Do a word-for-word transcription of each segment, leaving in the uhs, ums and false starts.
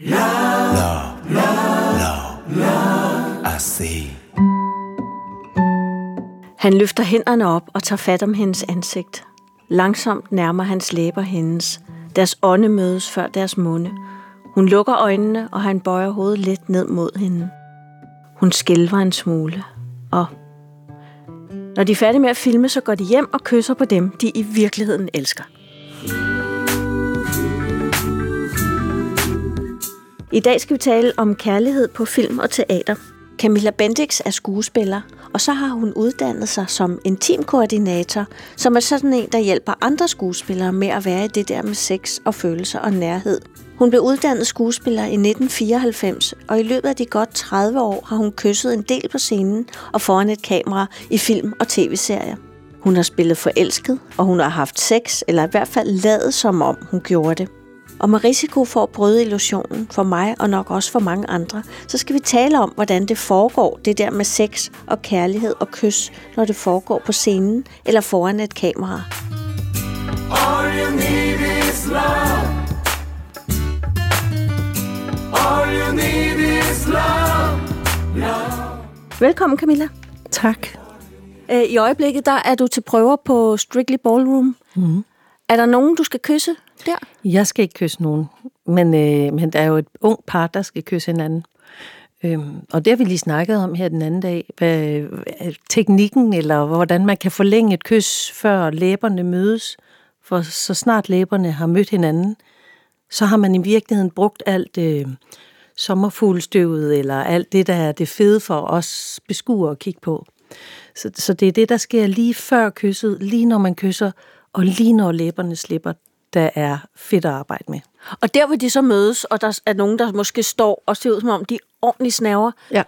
Love, love, love, love, I see. Han løfter hænderne op og tager fat om hendes ansigt. Langsomt nærmer hans læber hendes. Deres ånde mødes før deres munde. Hun lukker øjnene, og han bøjer hovedet lidt ned mod hende. Hun skælver en smule, og når de er færdige med at filme, så går de hjem og kysser på dem, de i virkeligheden elsker. I dag skal vi tale om kærlighed på film og teater. Camilla Bendix er skuespiller, og så har hun uddannet sig som intimkoordinator, som er sådan en, der hjælper andre skuespillere med at være i det der med sex og følelser og nærhed. Hun blev uddannet skuespiller i nitten fireoghalvfems, og i løbet af de godt tredive år har hun kysset en del på scenen og foran et kamera i film og tv-serier. Hun har spillet forelsket, og hun har haft sex, eller i hvert fald ladet som om hun gjorde det. Og med risiko for at bryde illusionen for mig og nok også for mange andre, så skal vi tale om, hvordan det foregår, det der med sex og kærlighed og kys, når det foregår på scenen eller foran et kamera. All you need is love. All you need is love. Love. Velkommen, Camilla. Tak. I øjeblikket der er du til prøver på Strictly Ballroom. Mm. Er der nogen, du skal kysse der? Jeg skal ikke kysse nogen, men, øh, men der er jo et ung par, der skal kysse hinanden. Øhm, og det har vi lige snakket om her den anden dag. Hvad, teknikken, eller hvordan man kan forlænge et kys, før læberne mødes. For så snart læberne har mødt hinanden, så har man i virkeligheden brugt alt øh, sommerfuglestøvet, eller alt det, der er det fede for os beskuere at kigge på. Så, så det er det, der sker lige før kysset, lige når man kysser, og lige når læberne slipper, der er fedt at arbejde med. Og der, hvor de så mødes, og der er nogen, der måske står og ser ud, som om de er ordentligt snæver, ja.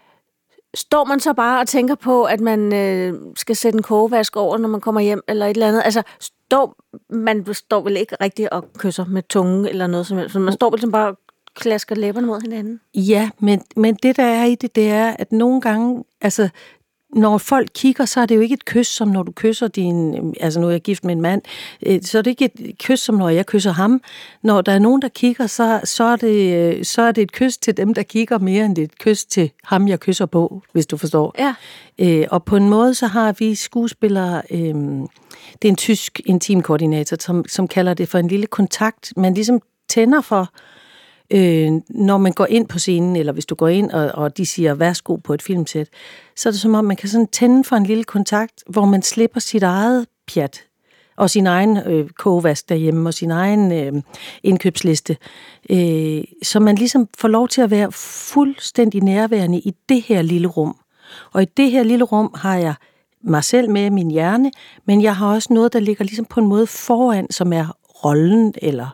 Står man så bare og tænker på, at man øh, skal sætte en kogevask over, når man kommer hjem, eller et eller andet? Altså, står, man står vel ikke rigtig og kysser med tungen, eller noget som helst. Man står vel bare og klasker læberne mod hinanden? Ja, men, men det, der er i det, det er, at nogle gange, altså, når folk kigger, så er det jo ikke et kys, som når du kysser din... Altså, nu er jeg gift med en mand, så er det ikke et kys, som når jeg kysser ham. Når der er nogen, der kigger, så, så, er, det, så er det et kys til dem, der kigger, mere end det er et kys til ham, jeg kysser på, hvis du forstår. Ja. Øh, og på en måde, så har vi skuespillere... Øh, det er en tysk intimkoordinator, som, som kalder det for en lille kontakt, man ligesom tænder for... Øh, når man går ind på scenen, eller hvis du går ind, og, og de siger, værsgo på et filmsæt, så er det som om, man kan sådan tænde for en lille kontakt, hvor man slipper sit eget pjat, og sin egen øh, kogevask derhjemme, og sin egen øh, indkøbsliste, øh, så man ligesom får lov til at være fuldstændig nærværende i det her lille rum. Og i det her lille rum har jeg mig selv med min hjerne, men jeg har også noget, der ligger ligesom på en måde foran, som er rollen, eller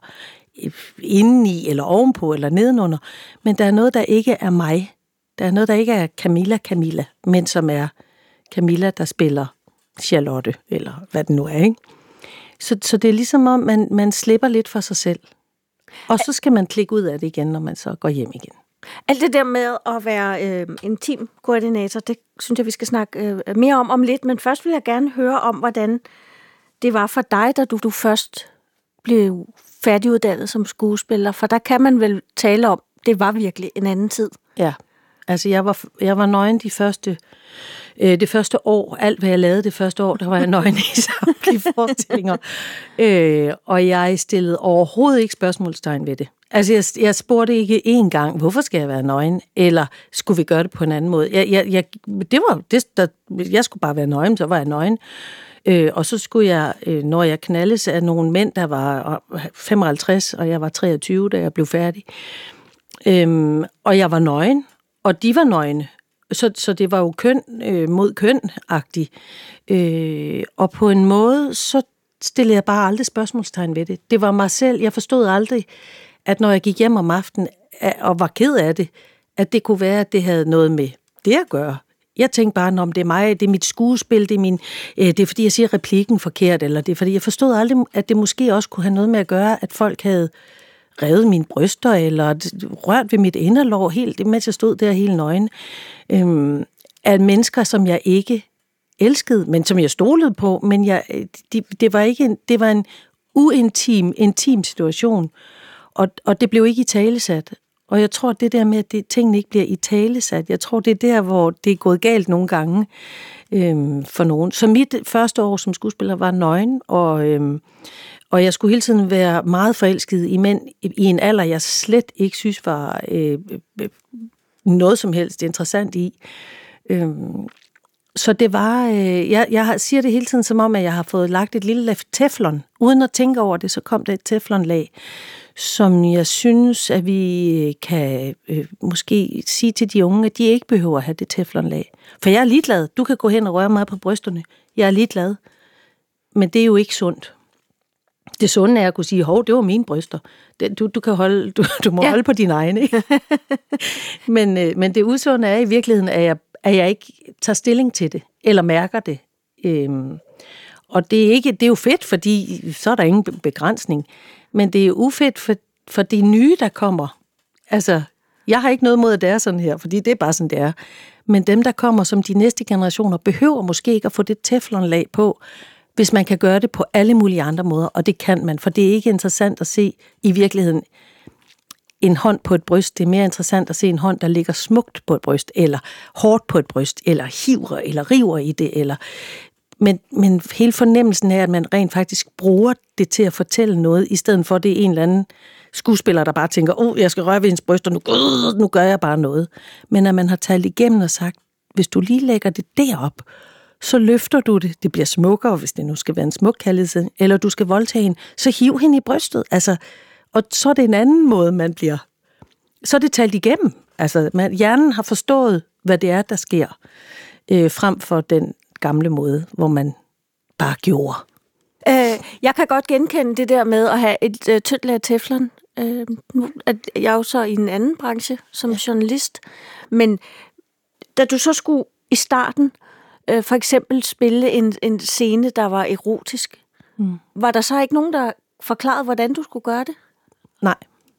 indeni, eller ovenpå, eller nedenunder. Men der er noget, der ikke er mig. Der er noget, der ikke er Camilla Camilla, men som er Camilla, der spiller Charlotte, eller hvad det nu er, ikke? Så, så det er ligesom om, man, man slipper lidt for sig selv. Og så skal man klikke ud af det igen, når man så går hjem igen. Alt det der med at være øh, intimkoordinator, det synes jeg, vi skal snakke øh, mere om om lidt. Men først vil jeg gerne høre om, hvordan det var for dig, da du, du først blev færdiguddannet som skuespiller, for der kan man vel tale om, det var virkelig en anden tid. Ja, altså jeg var, jeg var nøgen de første, øh, det første år, alt hvad jeg lavede det første år, der var jeg nøgen i samtlige forestillinger, øh, og jeg stillede overhovedet ikke spørgsmålstegn ved det. Altså jeg, jeg spurgte ikke én gang, hvorfor skal jeg være nøgen, eller skulle vi gøre det på en anden måde? Jeg, jeg, jeg, det var, det, der, jeg skulle bare være nøgen, så var jeg nøgen. Øh, og så skulle jeg, øh, når jeg knaldes af nogle mænd, der var femoghalvtreds, og jeg var treogtyve, da jeg blev færdig. Øhm, og jeg var nøgen, og de var nøgne. Så, så det var jo køn øh, mod køn-agtigt. Øh, og på en måde, så stillede jeg bare aldrig spørgsmålstegn ved det. Det var mig selv. Jeg forstod aldrig, at når jeg gik hjem om aftenen og var ked af det, at det kunne være, at det havde noget med det at gøre. Jeg tænkte bare, om det er mig, det er mit skuespil, det er, min, øh, det er fordi, jeg siger replikken forkert, eller det er fordi, jeg forstod aldrig, at det måske også kunne have noget med at gøre, at folk havde revet mine bryster, eller rørt ved mit inderlår, helt, mens jeg stod der helt nøgen. Øhm, af mennesker, som jeg ikke elskede, men som jeg stolede på, men jeg, de, det var ikke en, det var en uintim, intim situation, og, og det blev ikke italesat. Og jeg tror, det der med, at det, tingene ikke bliver italesat, jeg tror, det er der, hvor det er gået galt nogle gange øhm, for nogen. Så mit første år som skuespiller var nøgen, og, øhm, og jeg skulle hele tiden være meget forelsket i mænd i en alder, jeg slet ikke synes var øh, øh, noget som helst interessant i. Øhm, så det var, øh, jeg, jeg siger det hele tiden som om, at jeg har fået lagt et lille lag teflon. Uden at tænke over det, så kom der et teflonlag, som jeg synes, at vi kan øh, måske sige til de unge, at de ikke behøver at have det teflonlag. For jeg er ligeglad. Du kan gå hen og røre mig på brysterne. Jeg er ligeglad. Men det er jo ikke sundt. Det sunde er at kunne sige, hov, det var mine bryster. Det, du, du, kan holde, du, du må ja. holde på dine egne. Ikke? men, øh, men det usunde er i virkeligheden, at jeg, at jeg ikke tager stilling til det, eller mærker det. Øhm, og det er, ikke, det er jo fedt, fordi så er der ingen begrænsning. Men det er jo ufedt for, for de nye, der kommer. Altså, jeg har ikke noget mod, at det er sådan her, fordi det er bare sådan, det er. Men dem, der kommer som de næste generationer, behøver måske ikke at få det teflonlag på, hvis man kan gøre det på alle mulige andre måder, og det kan man, for det er ikke interessant at se i virkeligheden en hånd på et bryst. Det er mere interessant at se en hånd, der ligger smukt på et bryst, eller hårdt på et bryst, eller hiver, eller river i det, eller... Men, men hele fornemmelsen er, at man rent faktisk bruger det til at fortælle noget, i stedet for det er en eller anden skuespiller, der bare tænker, åh, oh, jeg skal røre ved hendes bryst, og nu, øh, nu gør jeg bare noget. Men at man har talt igennem og sagt, hvis du lige lægger det derop, så løfter du det, det bliver smukkere, hvis det nu skal være en smuk kærlighed, eller du skal voldtage hende, så hiv hende i brystet. Altså, og så er det en anden måde, man bliver. Så er det talt igennem. Altså, man, hjernen har forstået, hvad det er, der sker, øh, frem for den gamle måde, hvor man bare gjorde. Øh, jeg kan godt genkende det der med at have et øh, tyndt lag teflon. Øh, nu er jeg jo så i en anden branche som journalist, men da du så skulle i starten øh, for eksempel spille en, en scene, der var erotisk, mm. var der så ikke nogen, der forklarede, hvordan du skulle gøre det? Nej.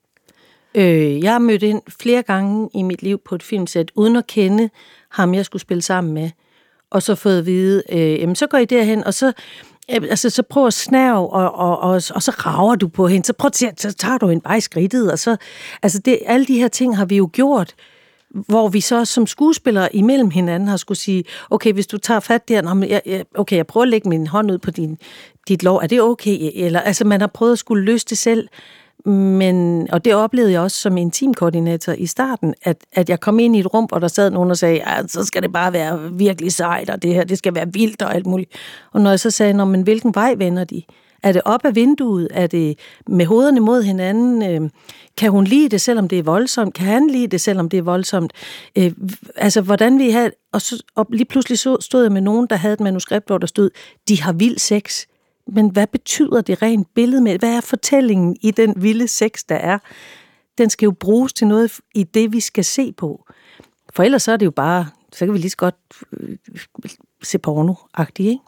Øh, jeg har mødt ind flere gange i mit liv på et filmsæt, uden at kende ham, jeg skulle spille sammen med, og så fået at vide, øh, jamen så går I derhen, og så, øh, altså, så prøv at snæve, og, og, og, og så rager du på hende, så, prøv at, så tager du hende bare i skridtet, og så, altså det, alle de her ting har vi jo gjort, hvor vi så som skuespillere imellem hinanden har skulle sige, okay, hvis du tager fat der, jeg, jeg, okay, jeg prøver at lægge min hånd ud på din, dit lår, er det okay? Eller, altså man har prøvet at skulle løse det selv, men, og det oplevede jeg også som intimkoordinator i starten, at, at jeg kom ind i et rum, og der sad nogen og sagde, ja, så skal det bare være virkelig sejt, og det her, det skal være vildt og alt muligt. Og når jeg så sagde, nå, men hvilken vej vender de? Er det op ad vinduet? Er det med hovederne mod hinanden? Kan hun lide det, selvom det er voldsomt? Kan han lide det, selvom det er voldsomt? Altså, hvordan vi have... Og, så, og lige pludselig stod jeg med nogen, der havde et manuskript, hvor der stod, de har vild sex. Men hvad betyder det rent billede med? Hvad er fortællingen i den vilde sex, der er? Den skal jo bruges til noget i det, vi skal se på. For ellers så er det jo bare, så kan vi lige så godt øh, se porno-agtigt, ikke?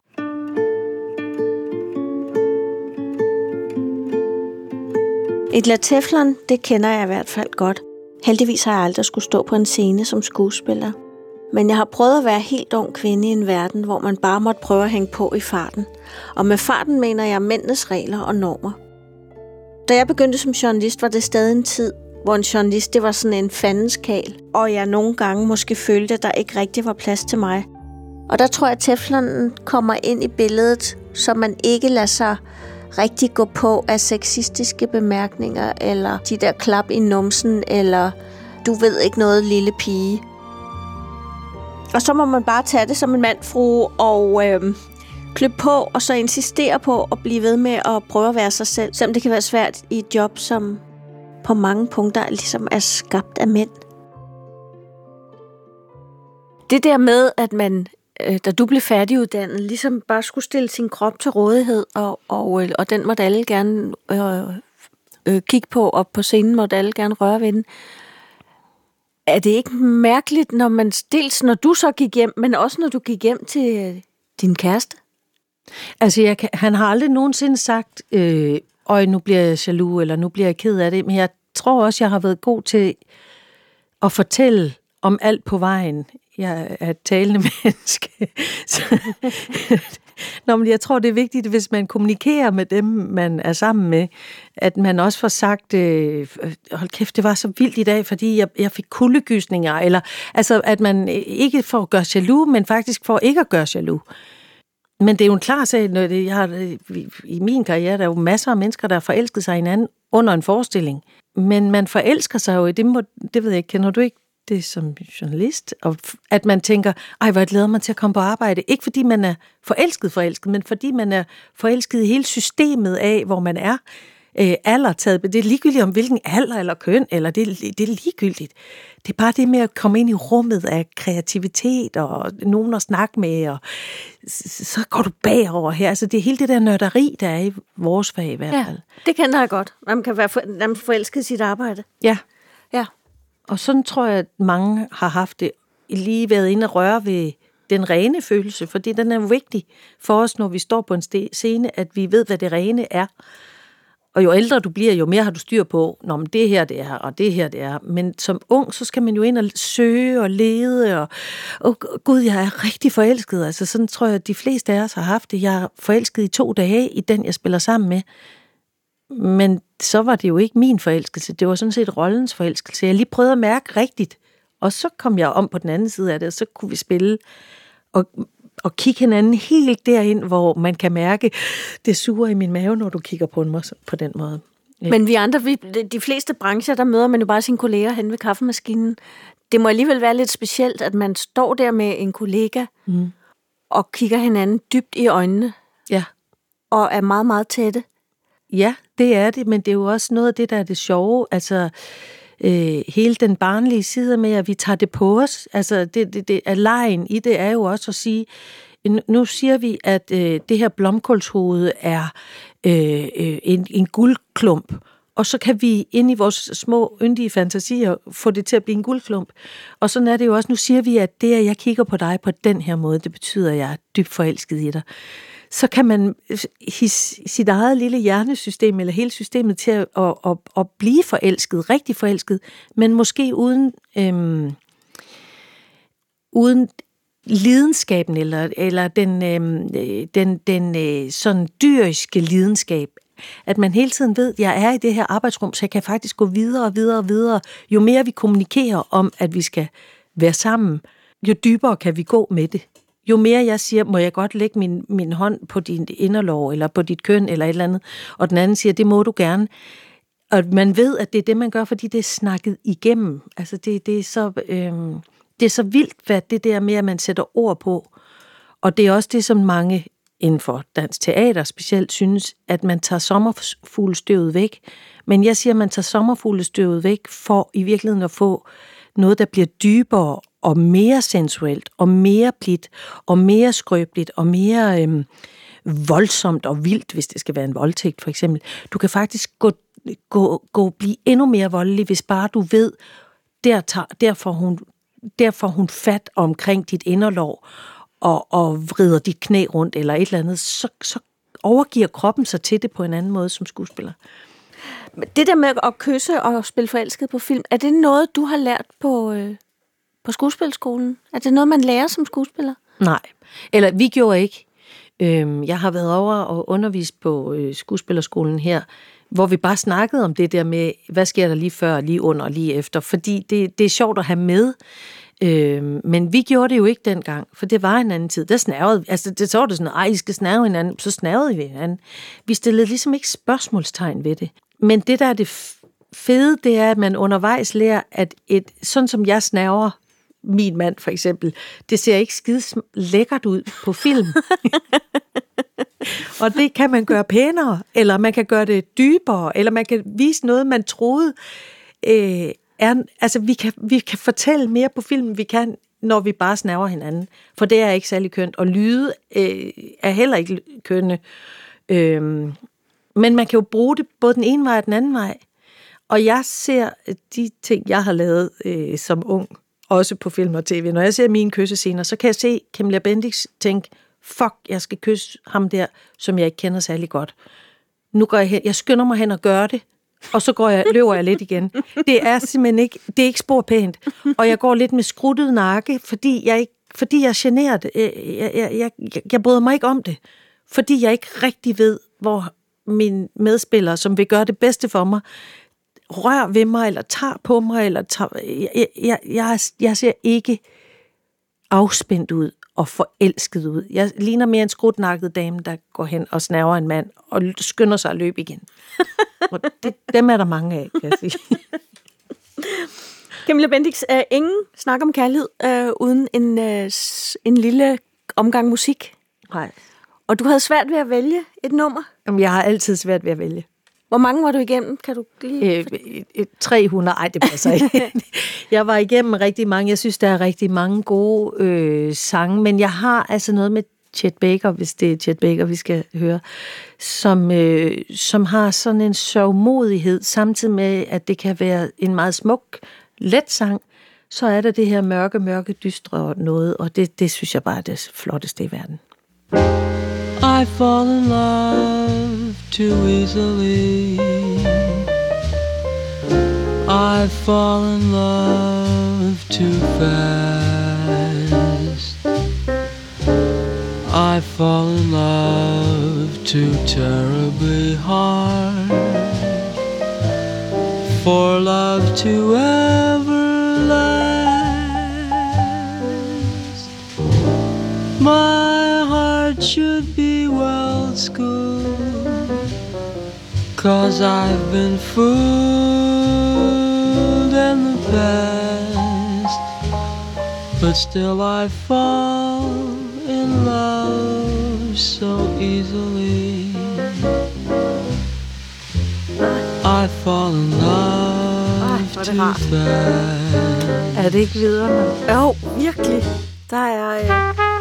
Et lag teflon, det kender jeg i hvert fald godt. Heldigvis har jeg aldrig skulle stå på en scene som skuespiller. Men jeg har prøvet at være helt ung kvinde i en verden, hvor man bare måtte prøve at hænge på i farten. Og med farten mener jeg mændenes regler og normer. Da jeg begyndte som journalist, var det stadig en tid, hvor en journalist det var sådan en fandens kal, og jeg nogle gange måske følte, at der ikke rigtig var plads til mig. Og der tror jeg, at teflonen kommer ind i billedet, så man ikke lader sig rigtig gå på af sexistiske bemærkninger, eller de der klap i numsen, eller du ved ikke noget, lille pige. Og så må man bare tage det som en mandfrue og øh, klippe på, og så insistere på at blive ved med at prøve at være sig selv, selvom det kan være svært i et job, som på mange punkter ligesom er skabt af mænd. Det der med, at man, øh, da du blev færdiguddannet, ligesom bare skulle stille sin krop til rådighed, og, og, øh, og den måtte alle gerne øh, øh, kigge på, og på scenen måtte alle gerne røre ved den. Er det ikke mærkeligt, når man dels når du så gik hjem, men også når du gik hjem til øh, din kæreste? Altså, jeg kan, han har aldrig nogensinde sagt, øh, øj, nu bliver jeg jaloux, eller nu bliver jeg ked af det, men jeg tror også, jeg har været god til at fortælle om alt på vejen. Jeg er et talende menneske. Så, Nå, men jeg tror, det er vigtigt, hvis man kommunikerer med dem, man er sammen med, at man også får sagt, øh, hold kæft, det var så vildt i dag, fordi jeg, jeg fik kuldegysninger, eller altså, at man ikke får at gøre jaloux, men faktisk får ikke at gøre jaloux. Men det er jo en klar sag, når det, jeg har, i min karriere, der er jo masser af mennesker, der har forelsket sig i hinanden under en forestilling. Men man forelsker sig jo, det, må, det ved jeg ikke, kender du ikke det som journalist? Og at man tænker, ej, hvor jeg glæder mig til at komme på arbejde. Ikke fordi man er forelsket forelsket, men fordi man er forelsket i hele systemet af, hvor man er. Øh, alder taget, det er ligegyldigt om hvilken alder eller køn, eller det, det er ligegyldigt. Det er bare det med at komme ind i rummet af kreativitet og nogen at snakke med, og så går du bagover her. Altså det er hele det der nørderi, der er i vores fag i hvert fald. Ja, det kender jeg godt. Man kan være for, man forelsket i sit arbejde. Ja. Ja. Og sådan tror jeg, at mange har haft det, lige været inde og røre ved den rene følelse, fordi den er vigtig for os, når vi står på en scene, at vi ved, hvad det rene er. Og jo ældre du bliver, jo mere har du styr på, når man det her det er, og det her det er. Men som ung, så skal man jo ind og søge og lede, og oh, gud, jeg er rigtig forelsket. Altså sådan tror jeg, at de fleste af os har haft det. Jeg er forelsket i to dage i den, jeg spiller sammen med. Men så var det jo ikke min forelskelse, det var sådan set rollens forelskelse. Jeg lige prøvede at mærke rigtigt, og så kom jeg om på den anden side af det, og så kunne vi spille og og kigge hinanden helt derind, hvor man kan mærke, det suger i min mave, når du kigger på, en, på den måde. Ja. Men vi andre, vi, de fleste brancher, der møder man jo bare sine kolleger hen ved kaffemaskinen. Det må alligevel være lidt specielt, at man står der med en kollega mm. og kigger hinanden dybt i øjnene. Ja. Og er meget, meget tætte. Ja, det er det, men det er jo også noget af det, der er det sjove. Altså, øh, hele den barnlige side med, at vi tager det på os. Altså, det, det, det er lejen i det er jo også at sige, nu siger vi, at øh, det her blomkålshoved er øh, øh, en, en guldklump, og så kan vi ind i vores små, yndige fantasier få det til at blive en guldklump. Og sådan er det jo også, nu siger vi, at det, at jeg kigger på dig på den her måde, det betyder, at jeg er dybt forelsket i dig. Så kan man hisse sit eget lille hjernesystem, eller hele systemet til at, at, at, at blive forelsket, rigtig forelsket, men måske uden, øhm, uden lidenskaben, eller, eller den, øhm, den, den øh, sådan dyriske lidenskab. At man hele tiden ved, at jeg er i det her arbejdsrum, så jeg kan faktisk gå videre og videre og videre. Jo mere vi kommunikerer om, at vi skal være sammen, jo dybere kan vi gå med det. Jo mere jeg siger, må jeg godt lægge min, min hånd på din inderlov, eller på dit køn, eller et eller andet, og den anden siger, det må du gerne. Og man ved, at det er det, man gør, fordi det er snakket igennem. Altså, det, det, er, så, øhm, det er så vildt, hvad det der med, at man sætter ord på. Og det er også det, som mange inden for dansk teater specielt synes, at man tager sommerfuglestøvet væk. Men jeg siger, at man tager sommerfuglestøvet væk for i virkeligheden at få noget, der bliver dybere og mere sensuelt, og mere blidt, og mere skrøbeligt, og mere øhm, voldsomt og vildt, hvis det skal være en voldtægt for eksempel. Du kan faktisk gå, gå, gå blive endnu mere voldelig, hvis bare du ved, der, tager, der, får hun, der får hun fat omkring dit inderlov, og, og vrider dit knæ rundt, eller et eller andet, så, så overgiver kroppen sig til det på en anden måde som skuespiller. Det der med at kysse og spille forelsket på film, er det noget, du har lært på... Øh På skuespilskolen? Er det noget, man lærer som skuespiller? Nej, eller vi gjorde ikke. Jeg har været over og undervist på skuespillerskolen her, hvor vi bare snakkede om det der med, hvad sker der lige før, lige under og lige efter, fordi det, det er sjovt at have med. Men vi gjorde det jo ikke dengang, for det var en anden tid. Der snærvede, altså det så var det sådan, ej, I skal snærve hinanden, så snærvede vi hinanden. Vi stillede ligesom ikke spørgsmålstegn ved det. Men det der er det fede, det er, at man undervejs lærer, at et, sådan som jeg snærver min mand for eksempel, det ser ikke skide lækkert ud på film. Og det kan man gøre pænere, eller man kan gøre det dybere, eller man kan vise noget, man troede. Øh, er, altså, vi kan, vi kan fortælle mere på film, vi kan, når vi bare snæver hinanden. For det er ikke særlig kønt, og lyde øh, er heller ikke kønne. Øh, men man kan jo bruge det både den ene vej og den anden vej. Og jeg ser de ting, jeg har lavet øh, som ung, også på film og tv. Når jeg ser mine kyssescener, så kan jeg se Camilla Bendix tænke, fuck, jeg skal kysse ham der, som jeg ikke kender særlig godt. Nu går jeg hen, jeg skynder mig hen og gør det, og så går jeg, løber jeg lidt igen. Det er simpelthen ikke, det er ikke spor pænt. Og jeg går lidt med skruttet nakke, fordi jeg ikke fordi jeg er generet. Jeg, jeg, jeg, jeg, jeg bryder mig ikke om det, fordi jeg ikke rigtig ved, hvor mine medspillere, som vil gøre det bedste for mig, rører ved mig, eller tager på mig, eller tager... Jeg, jeg, jeg, jeg ser ikke afspændt ud og forelsket ud. Jeg ligner mere en skrutnakket dame, der går hen og snæver en mand, og skynder sig at løbe igen. Og det, dem er der mange af, kan jeg sige. Camilla Bendix, uh, ingen snak om kærlighed uh, uden en, uh, en lille omgang musik. Nej. Og du havde svært ved at vælge et nummer. Jamen, jeg har altid svært ved at vælge. Hvor mange var du igennem? Kan du lige... Øh, tre hundrede. Ej, det passer ikke. Jeg var igennem rigtig mange. Jeg synes, der er rigtig mange gode øh, sange, men jeg har altså noget med Chet Baker, hvis det er Chet Baker, vi skal høre, som, øh, som har sådan en sørgmodighed, samtidig med, at det kan være en meget smuk, let sang, så er der det her mørke, mørke, dystre noget, og det, det synes jeg bare er det flotteste i verden. I fall in love too easily. I fall in love too fast. I fall in love too terribly hard for love to ever last. My heart should be well schooled, 'cause I've been fooled in the past, but still I fall in love so easily. I fall in love too fast. Er det ikke videre? Jo, virkelig. Der er... Øh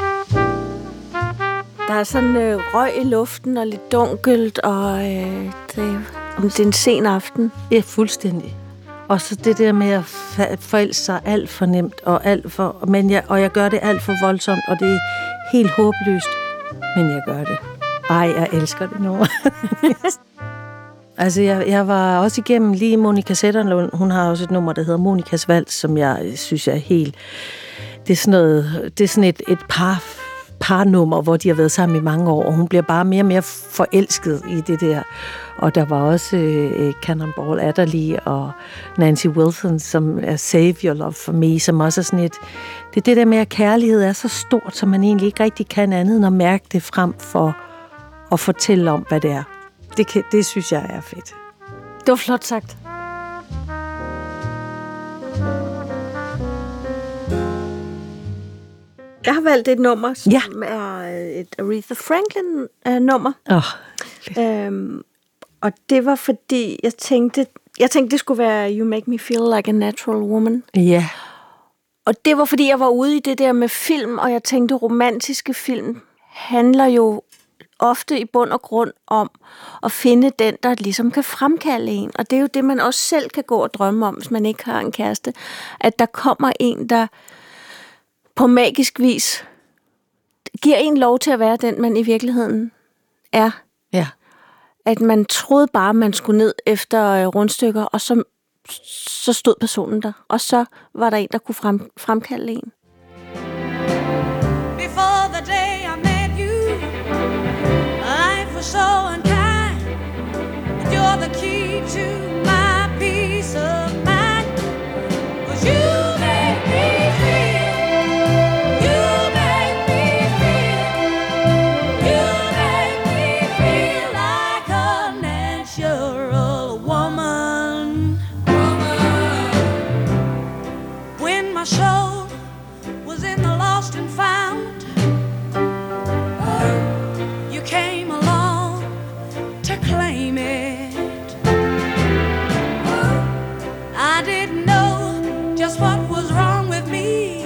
Der er sådan øh, røg i luften og lidt dunkelt, og øh, det, det er en sen aften. Ja, fuldstændig. Og så det der med at forelske sig alt for nemt, og, alt for, men jeg, og jeg gør det alt for voldsomt, og det er helt håbløst, men jeg gør det. Ej, jeg elsker det nu. Altså, jeg, jeg var også igennem lige Monica Zetterlund. Hun har også et nummer, der hedder Monikas Vals, som jeg synes er helt... Det er sådan, noget, det er sådan et, et par... parnummer, hvor de har været sammen i mange år, og hun bliver bare mere og mere forelsket i det der. Og der var også øh, Cannonball Adderley og Nancy Wilson, som er Save Your Love for Me, som også er sådan et... Det er det der med, at kærlighed er så stort, så man egentlig ikke rigtig kan andet end at mærke det frem for at fortælle om, hvad det er. Det, kan, det synes jeg er fedt. Det var flot sagt. Jeg har valgt et nummer, som ja. er et Aretha Franklin-nummer. Oh, øhm, og det var fordi, jeg tænkte, jeg tænkte, det skulle være You Make Me Feel Like a Natural Woman. Ja. Og det var fordi, jeg var ude i det der med film, og jeg tænkte, romantiske film handler jo ofte i bund og grund om at finde den, der ligesom kan fremkalde en. Og det er jo det, man også selv kan gå og drømme om, hvis man ikke har en kæreste. At der kommer en, der på magisk vis giver en lov til at være den, man i virkeligheden er. Ja. At man troede bare, man skulle ned efter rundstykker, og så, så stod personen der. Og så var der en, der kunne frem, fremkalde en. Before the day I met you, life was so unkind. You're the key to my peace of mind. 'Cause you make me feel, you make me feel, you make me feel like a natural woman. Woman. When my soul was in the lost and found, you came along to claim it. I didn't know just what was wrong with me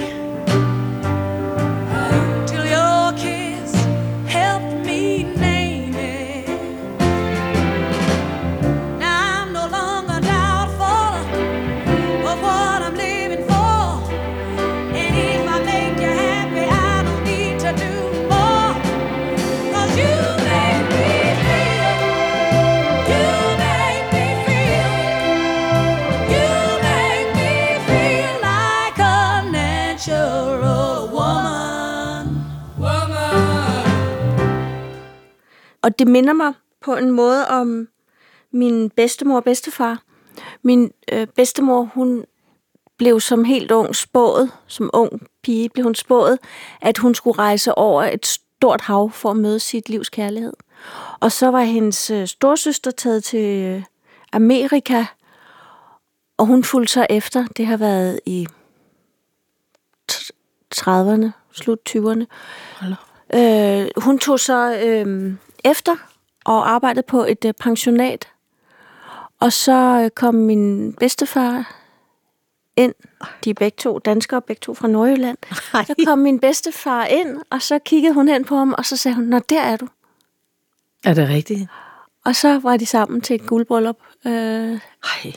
till your kiss helped me name it. Now I'm no longer doubtful of what I'm living for, and if I make you happy, I don't need to do more. 'Cause you make me feel, you make me feel, you make me feel like a Og det minder mig på en måde om min bedstemor og bedstefar. Min øh, bedstemor, hun blev som helt ung spået, som ung pige blev hun spået, at hun skulle rejse over et stort hav for at møde sit livs kærlighed. Og så var hendes øh, storsøster taget til øh, Amerika, og hun fulgte så efter. Det har været i trediverne, slut tyverne. Øh, hun tog så øh, efter og arbejdede på et øh, pensionat. Og så øh, kom min bedstefar ind. De er begge to danskere, begge to fra Nordjylland. Ej. Så kom min bedstefar ind, og så kiggede hun hen på ham, og så sagde hun, nå, der er du. Er det rigtigt? Og så var de sammen til et guldbryllup. Øh, Ej.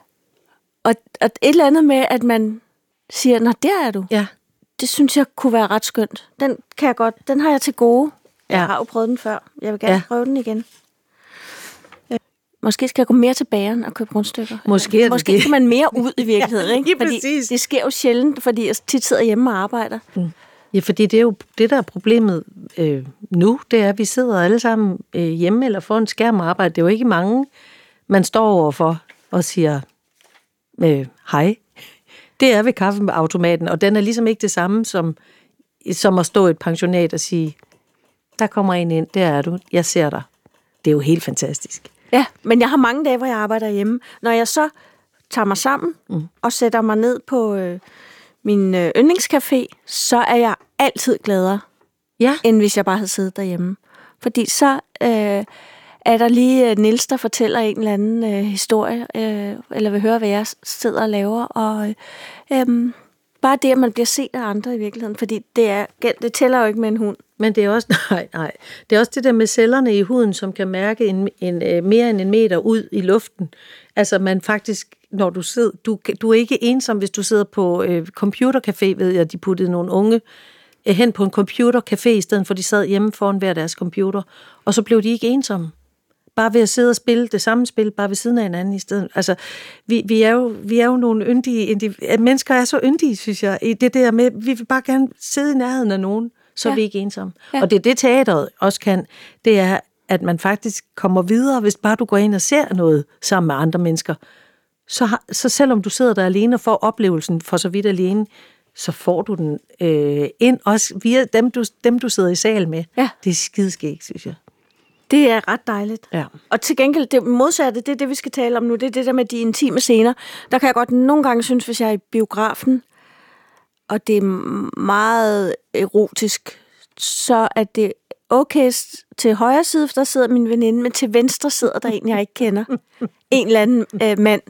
og, og et eller andet med, at man siger, nå, der er du. Ja. Det synes jeg kunne være ret skønt. Den kan jeg godt, den har jeg til gode. Jeg Ja. har jo prøvet den før. Jeg vil gerne Ja. prøve den igen. Øh, Måske skal jeg gå mere til bageren og købe rundstykker. Måske er det Måske det. skal man mere ud i virkeligheden, Ja, ikke? lige Fordi præcis. det sker jo sjældent, fordi jeg tit sidder hjemme og arbejder. Ja, fordi det er jo det, der er problemet øh, nu, det er, at vi sidder alle sammen øh, hjemme eller foran en skærm og arbejder. Det er jo ikke mange, man står overfor og siger øh, hej. Det er ved kaffeautomaten, og den er ligesom ikke det samme som, som at stå i et pensionat og sige, der kommer en ind, der er du, jeg ser dig. Det er jo helt fantastisk. Ja, men jeg har mange dage, hvor jeg arbejder hjemme. Når jeg så tager mig sammen mm. og sætter mig ned på øh, min øh, yndlingscafé, så er jeg altid gladere, Ja. end hvis jeg bare havde siddet derhjemme. Fordi så øh, er der lige øh, Niels, der fortæller en eller anden øh, historie, øh, eller vil høre, hvad jeg sidder og laver. Og øh, øh, bare det, at man bliver set af andre i virkeligheden, fordi det, er, det tæller jo ikke med en hund. Men det er også, nej, nej. Det er også det der med cellerne i huden, som kan mærke en, en, en, mere end en meter ud i luften. Altså man faktisk, når du sidder, du, du er ikke ensom, hvis du sidder på øh, computercafé, ved jeg, de puttede nogle unge øh, hen på en computercafé, i stedet for de sad hjemme foran hver deres computer, og så blev de ikke ensomme. Bare ved at sidde og spille det samme spil, bare ved siden af hinanden i stedet. Altså, vi, vi, er, jo, vi er jo nogle yndige, indiv- mennesker er så yndige, synes jeg, i det der med, vi vil bare gerne sidde i nærheden af nogen, så ja. Vi er ikke ensomme. Ja. Og det er det, teateret også kan, det er, at man faktisk kommer videre, hvis bare du går ind og ser noget sammen med andre mennesker. Så, har, så selvom du sidder der alene og får oplevelsen for så vidt alene, så får du den øh, ind også via dem du, dem, du sidder i sal med. Ja. Det er skideskægt, synes jeg. Det er ret dejligt. Ja. Og til gengæld, det modsatte, det er det, vi skal tale om nu, det er det der med de intime scener. Der kan jeg godt nogle gange synes, hvis jeg er i biografen, og det er meget erotisk, så er det okay til højre side, for der sidder min veninde, men til venstre sidder der en, jeg ikke kender. En eller anden øh, mand.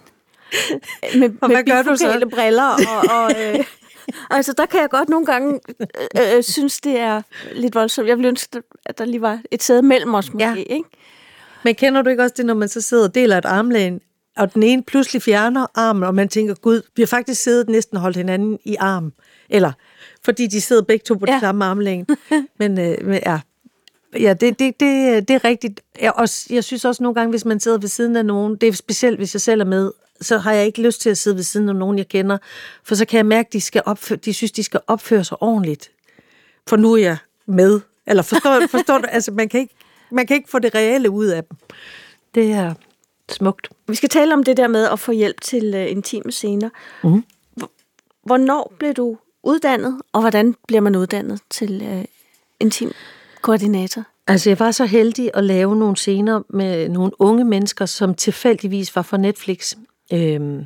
Med, Og hvad gør du så? bifokale briller. Og, og, øh, altså, der kan jeg godt nogle gange øh, øh, synes, det er lidt voldsomt. Jeg ville ønske, at der lige var et sæde mellem os, måske, Ja. ikke? Men kender du ikke også det, når man så sidder og deler et armlæn, og den ene pludselig fjerner armen, og man tænker, gud, vi har faktisk siddet næsten og holdt hinanden i arm. Eller, fordi de sidder begge to på ja. det samme armlæn. Men, øh, men ja, ja det, det, det, det er rigtigt. Jeg, også, jeg synes også nogle gange, hvis man sidder ved siden af nogen, det er specielt, hvis jeg selv er med, så har jeg ikke lyst til at sidde ved siden af nogen, jeg kender. For så kan jeg mærke, at de, skal opføre, de synes, de skal opføre sig ordentligt. For nu er jeg med. Eller forstår, forstår du? Altså, man kan, ikke, man kan ikke få det reelle ud af dem. Det er smukt. Vi skal tale om det der med at få hjælp til uh, intime scener. Mm. Hvornår blev du uddannet, og hvordan bliver man uddannet til uh, intim koordinator? Altså, jeg var så heldig at lave nogle scener med nogle unge mennesker, som tilfældigvis var fra Netflix, øhm,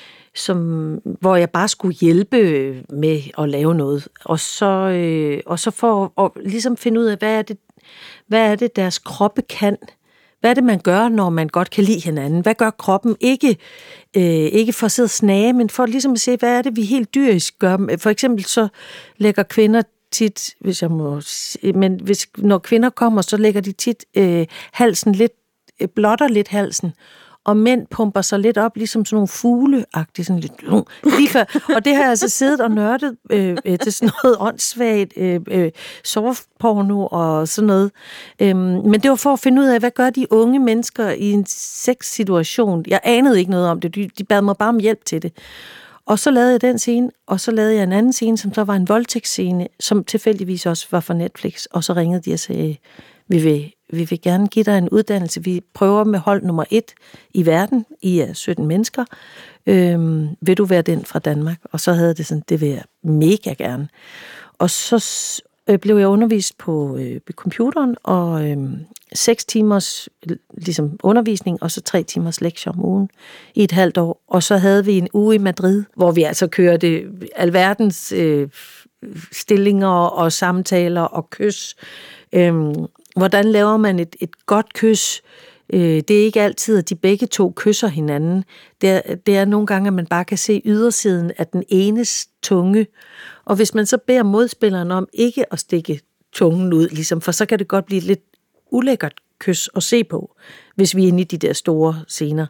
som, hvor jeg bare skulle hjælpe med at lave noget. Og så, øh, og så for at ligesom finde ud af, hvad er det, hvad er det deres kroppe kan. Hvad er det, man gør, når man godt kan lide hinanden? Hvad gør kroppen? Ikke, øh, ikke for at sidde og snage, men for ligesom at se, hvad er det, vi helt dyrisk gør. For eksempel så lægger kvinder tit, hvis jeg må, men hvis, når kvinder kommer, så lægger de tit øh, halsen lidt, øh, blotter lidt halsen, og mænd pumper sig lidt op, ligesom sådan nogle fugle-agtige, sådan lidt, lige før. Og det har jeg altså siddet og nørdet øh, øh, til sådan noget åndssvagt øh, øh, softporno og sådan noget. Øhm, men det var for at finde ud af, hvad gør de unge mennesker i en sexsituation? Jeg anede ikke noget om det, de, de bad mig bare om hjælp til det. Og så lavede jeg den scene, og så lavede jeg en anden scene, som så var en voldtægtsscene, som tilfældigvis også var fra Netflix, og så ringede de og sagde, vi vil, vi vil gerne give dig en uddannelse. Vi prøver med hold nummer et i verden. I er sytten mennesker. Øhm, vil du være den fra Danmark? Og så havde det sådan, det vil jeg mega gerne. Og så øh, blev jeg undervist på øh, computeren, og øh, seks timers ligesom, undervisning, og så tre timers lektier om ugen i et halvt år. Og så havde vi en uge i Madrid, hvor vi altså kørte alverdens øh, stillinger og samtaler og kys. Øhm, hvordan laver man et, et godt kys? Øh, det er ikke altid, at de begge to kysser hinanden. Det er, det er nogle gange, at man bare kan se ydersiden af den enes tunge. Og hvis man så beder modspilleren om ikke at stikke tungen ud, ligesom, for så kan det godt blive et lidt ulækkert kys at se på, hvis vi er inde i de der store scener.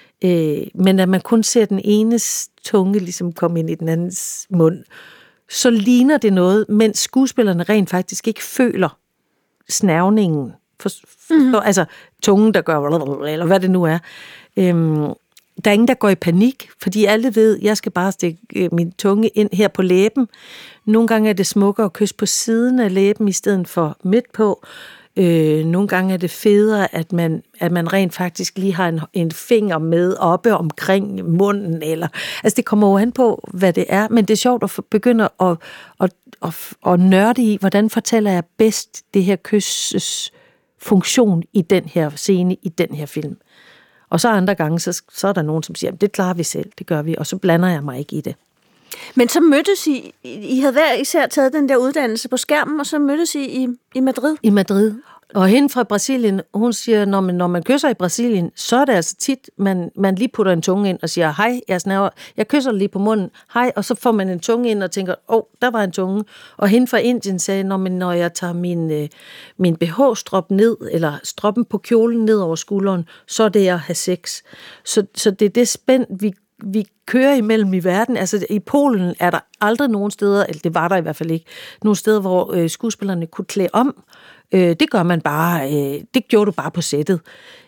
Øh, men at man kun ser den enes tunge ligesom komme ind i den andens mund, så ligner det noget, mens skuespillerne rent faktisk ikke føler snævningen. For, for, mm-hmm. Altså tungen, der gør, eller hvad det nu er. Øhm, der er ingen, der går i panik, fordi alle ved, at jeg skal bare stikke min tunge ind her på læben. Nogle gange er det smukkere at kysse på siden af læben, i stedet for midt på. Øh, nogle gange er det federe, at man, at man rent faktisk lige har en, en finger med oppe omkring munden. Eller, altså det kommer jo an på, hvad det er, men det er sjovt at begynde at, at, at, at nørde i, hvordan fortæller jeg bedst det her kysses funktion i den her scene, i den her film. Og så andre gange, så, så er der nogen, som siger, det klarer vi selv, det gør vi, og så blander jeg mig ikke i det. Men så mødtes I, I havde hver især taget den der uddannelse på skærmen, og så mødtes I i, i Madrid? I Madrid. Og hende fra Brasilien, hun siger, når man, når man kysser i Brasilien, så er det altså tit, man, man lige putter en tunge ind og siger, hej, jeg snæver, jeg kysser lige på munden, hej, og så får man en tunge ind og tænker, åh, oh, der var en tunge. Og hende fra Indien sagde, når, man, når jeg tager min, min B H-strop ned, eller stroppen på kjolen ned over skulderen, så er det at have sex. Så, så det er det spænd, vi vi kører imellem i verden. Altså i Polen er der aldrig nogen steder, eller det var der i hvert fald ikke, nogen steder, hvor øh, skuespillerne kunne klæde om. Øh, det gør man bare, øh, det gjorde du bare på sættet.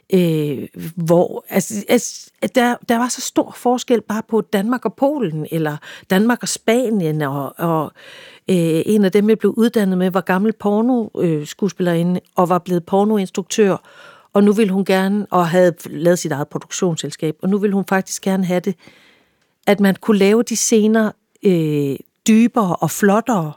Øh, hvor, altså, altså, der, der var så stor forskel bare på Danmark og Polen, eller Danmark og Spanien, og, og øh, en af dem, jeg blev uddannet med, var gammel porno-skuespillerinde, og var blevet pornoinstruktør. Og nu vil hun gerne, og havde lavet sit eget produktionsselskab, og nu vil hun faktisk gerne have det, at man kunne lave de scener øh, dybere og flottere.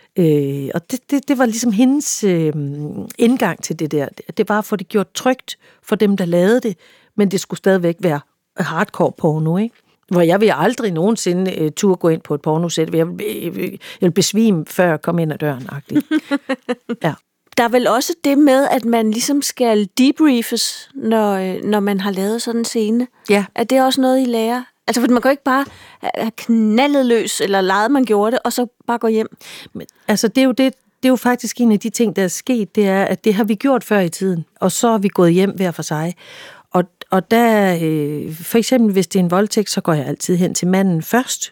Øh, og det, det, det var ligesom hendes øh, indgang til det der. Det var at få det gjort trygt for dem, der lavede det, men det skulle stadigvæk være hardcore porno, ikke? Hvor jeg vil aldrig nogensinde øh, turde gå ind på et pornosæt. Jeg vil, øh, jeg vil besvime, før jeg kom ind ad døren-agtigt. Ja. Der er vel også det med, at man ligesom skal debriefes, når, når man har lavet sådan en scene. Ja. Er det også noget, I lærer? Altså, for man kan jo ikke bare have knaldet løs, eller leget, man gjorde det, og så bare gå hjem. Men, altså, det er jo det, det er jo faktisk en af de ting, der er sket, det er, at det har vi gjort før i tiden, og så er vi gået hjem hver for sig. Og, og der, øh, for eksempel, hvis det er en voldtægt, så går jeg altid hen til manden først,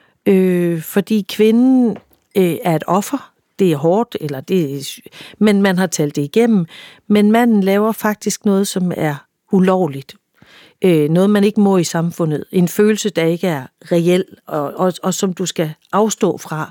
øh, fordi kvinden øh, er et offer. Det er hårdt, eller det er, men man har talt det igennem. Men manden laver faktisk noget, som er ulovligt. Øh, noget, man ikke må i samfundet. En følelse, der ikke er reel, og, og, og som du skal afstå fra.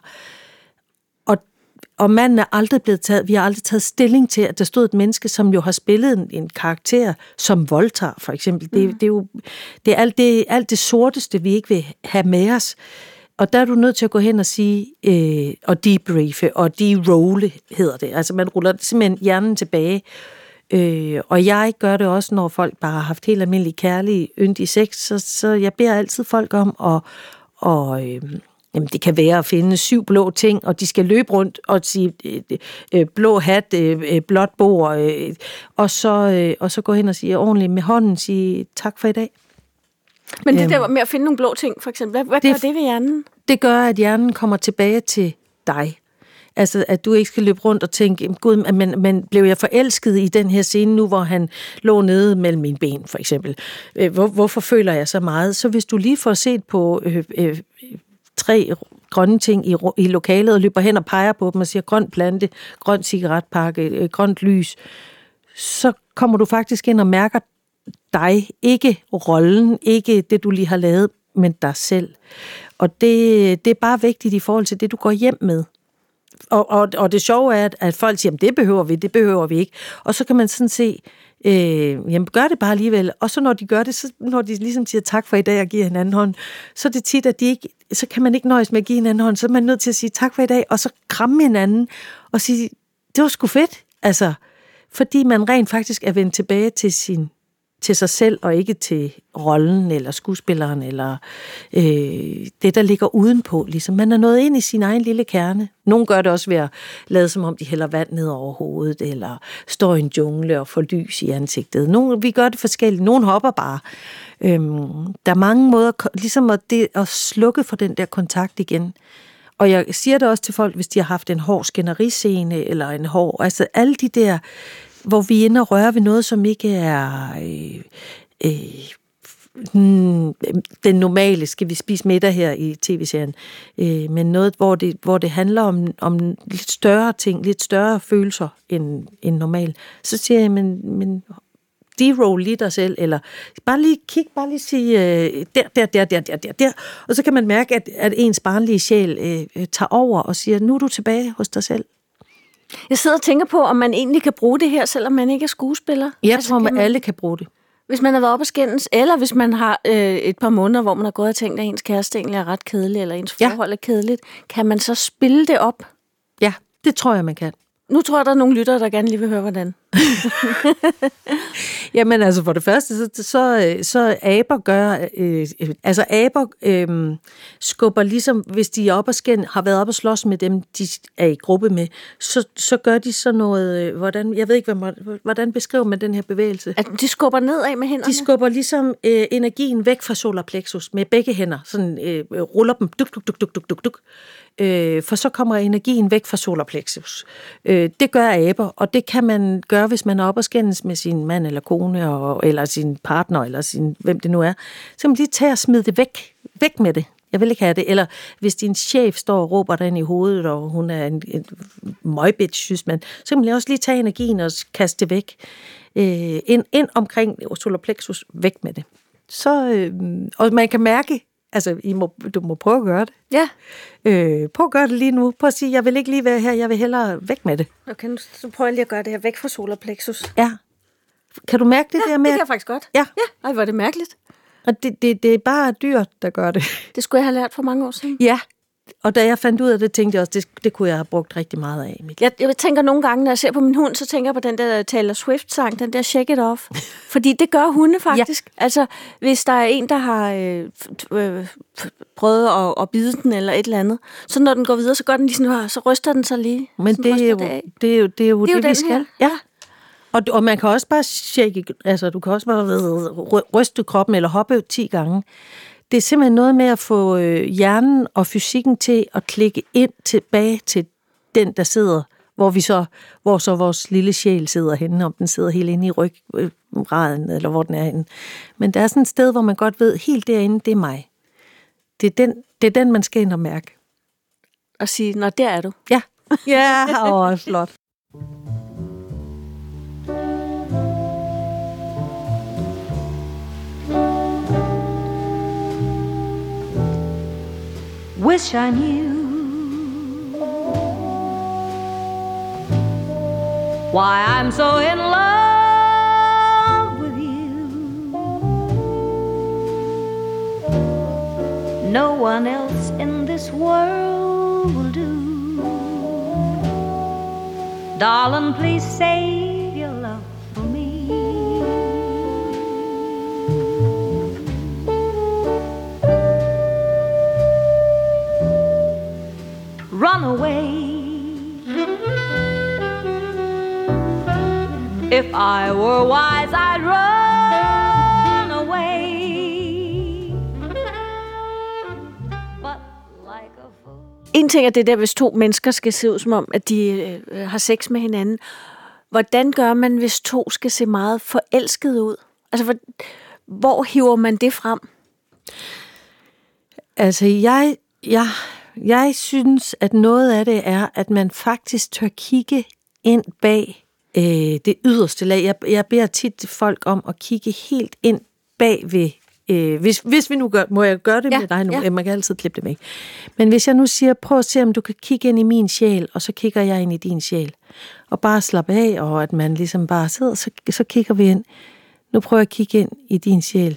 Og, og manden er aldrig blevet taget, vi har aldrig taget stilling til, at der stod et menneske, som jo har spillet en, en karakter, som voldtager, for eksempel. Det, mm. det er jo det er alt, det, alt det sorteste, vi ikke vil have med os. Og der er du nødt til at gå hen og sige, øh, og debriefe, og de-rolle hedder det. Altså man ruller simpelthen hjernen tilbage. Øh, og jeg gør det også, når folk bare har haft helt almindelig kærlig, yndig sex, så, så jeg beder altid folk om, at, og, øh, jamen det kan være at finde syv blå ting, og de skal løbe rundt og sige øh, blå hat, øh, blåt bord, øh, og, så, øh, og så gå hen og sige ordentligt med hånden, sige tak for i dag. Men det der med at finde nogle blå ting, for eksempel, hvad, hvad det, gør det ved hjernen? Det gør, at hjernen kommer tilbage til dig. Altså, at du ikke skal løbe rundt og tænke, gud, men, men blev jeg forelsket i den her scene nu, hvor han lå nede mellem mine ben, for eksempel? Hvor, hvorfor føler jeg så meget? Så hvis du lige får set på øh, øh, tre grønne ting i, i lokalet, og løber hen og peger på dem og siger, grøn plante, grøn cigaretpakke, øh, grønt lys, så kommer du faktisk ind og mærker dig, ikke rollen, ikke det, du lige har lavet, men dig selv. Og det, det er bare vigtigt i forhold til det, du går hjem med. og, og, og det sjove er, at, at folk siger, det behøver vi, det behøver vi ikke. Og så kan man sådan se, øh, jamen gør det bare alligevel. Og så når de gør det, så når de ligesom siger tak for i dag og giver hinanden hånd, så er det tit, at de ikke, så kan man ikke nøjes med at give hinanden hånd, så er man nødt til at sige tak for i dag, og så kramme hinanden og sige, det var sgu fedt. Altså, fordi man rent faktisk er vendt tilbage til sin til sig selv, og ikke til rollen, eller skuespilleren, eller øh, det, der ligger udenpå. Ligesom. Man er nået ind i sin egen lille kerne. Nogle gør det også ved at lade, som om de hælder vand ned over hovedet, eller står i en jungle og får lys i ansigtet. Nogle, vi gør det forskelligt. Nogle hopper bare. Øhm, der er mange måder, ligesom at, det, at slukke for den der kontakt igen. Og jeg siger det også til folk, hvis de har haft en hård skænderiscene, eller en hård, altså alle de der, hvor vi er inde og rører ved noget, som ikke er øh, øh, hmm, den normale, skal vi spise middag her i tv-serien, øh, men noget, hvor det, hvor det handler om, om lidt større ting, lidt større følelser end, end normalt. Så siger jeg, men, men de-roll lige dig selv, eller bare lige kig, bare lige sige, øh, der, der, der, der, der, der, der, og så kan man mærke, at, at ens barnlige sjæl øh, tager over og siger, nu er du tilbage hos dig selv. Jeg sidder og tænker på, om man egentlig kan bruge det her, selvom man ikke er skuespiller. Jeg altså, tror, at man, alle kan bruge det. Hvis man har været oppe og skændes, eller hvis man har øh, et par måneder, hvor man har gået og tænkt, at ens kæreste egentlig er ret kedelig, eller ens forhold ja. er kedeligt, kan man så spille det op? Ja, det tror jeg, man kan. Nu tror jeg, der er nogle lyttere, der gerne lige vil høre, hvordan. Jamen altså, for det første, så, så, så aber gør, øh, altså aber øh, skubber ligesom, hvis de er oppe og skænd, har været oppe og slås med dem, de er i gruppe med, så, så gør de sådan noget, øh, hvordan, jeg ved ikke, hvad, hvordan beskriver man den her bevægelse? At de skubber nedad med hænderne? De skubber ligesom øh, energien væk fra solar plexus med begge hænder, sådan øh, ruller dem, duk, duk, duk, duk, duk, duk, duk. Øh, for så kommer energien væk fra solar plexus. Øh, det gør aber, og det kan man gøre, hvis man er oppe og skændes med sin mand eller kone, og, eller sin partner, eller sin, hvem det nu er. Så kan man lige tage og smide det væk. Væk med det. Jeg vil ikke have det. Eller hvis din chef står og råber dig ind i hovedet, og hun er en, en møgbitch, synes man, så kan man også lige tage energien og kaste det væk. Øh, ind, ind omkring solar plexus, væk med det. Så, øh, og man kan mærke, altså, I må, du må prøve at gøre det. Ja. Øh, prøv at gøre det lige nu. Prøv at sige, jeg vil ikke lige være her, jeg vil hellere væk med det. Okay, nu så prøver jeg lige at gøre det her væk fra solar plexus. Ja. Kan du mærke det ja, der med? det kan jeg faktisk godt. Ja. Ja. Ej, hvor er det mærkeligt. Og det, det, det er bare dyr, der gør det. Det skulle jeg have lært for mange år siden. Ja. Og da jeg fandt ud af det, tænkte jeg også, det, det kunne jeg have brugt rigtig meget af. Jeg, jeg tænker nogle gange, når jeg ser på min hund, så tænker jeg på den der Taylor Swift-sang, den der Shake It Off. Fordi det gør hunde faktisk. Ja. Altså, hvis der er en, der har øh, øh, prøvet at, at bide den eller et eller andet, så når den går videre, så gør den lige sådan, så ryster den sig lige. Men det er, jo, det er jo det, er jo, det, er jo det vi skal. Her. Ja. Og, og man kan også bare shake, altså du kan også bare ved, ryste kroppen eller hoppe ti gange. Det er simpelthen noget med at få hjernen og fysikken til at klikke ind tilbage til den, der sidder, hvor vi så, hvor så vores lille sjæl sidder henne, om den sidder helt inde i rygraden, eller hvor den er henne. Men der er sådan et sted, hvor man godt ved, helt derinde, det er mig. Det er den, det er den man skal ind og mærke. Og sige, nå, der er du. Ja. Ja, åh, flot. Wish I knew why I'm so in love with you. No one else in this world will do. Darling, please save your love for me. Run away. If I were wise, I'd run away. But like a fool. En ting er det der, hvis to mennesker skal se ud som om, at de øh, har sex med hinanden. Hvordan gør man, hvis to skal se meget forelsket ud? Altså, hvor, hvor hiver man det frem? Altså, jeg... jeg Jeg synes, at noget af det er, at man faktisk tør kigge ind bag øh, det yderste lag. Jeg, jeg beder tit folk om at kigge helt ind bag ved øh, hvis, hvis vi nu gør, må jeg gøre det Ja, med dig nu? ja. Ja. Man kan altid klippe det væk. Men hvis jeg nu siger, prøv at se, om du kan kigge ind i min sjæl, og så kigger jeg ind i din sjæl. Og bare slappe af, og at man ligesom bare sidder, så, så kigger vi ind. Nu prøver jeg at kigge ind i din sjæl.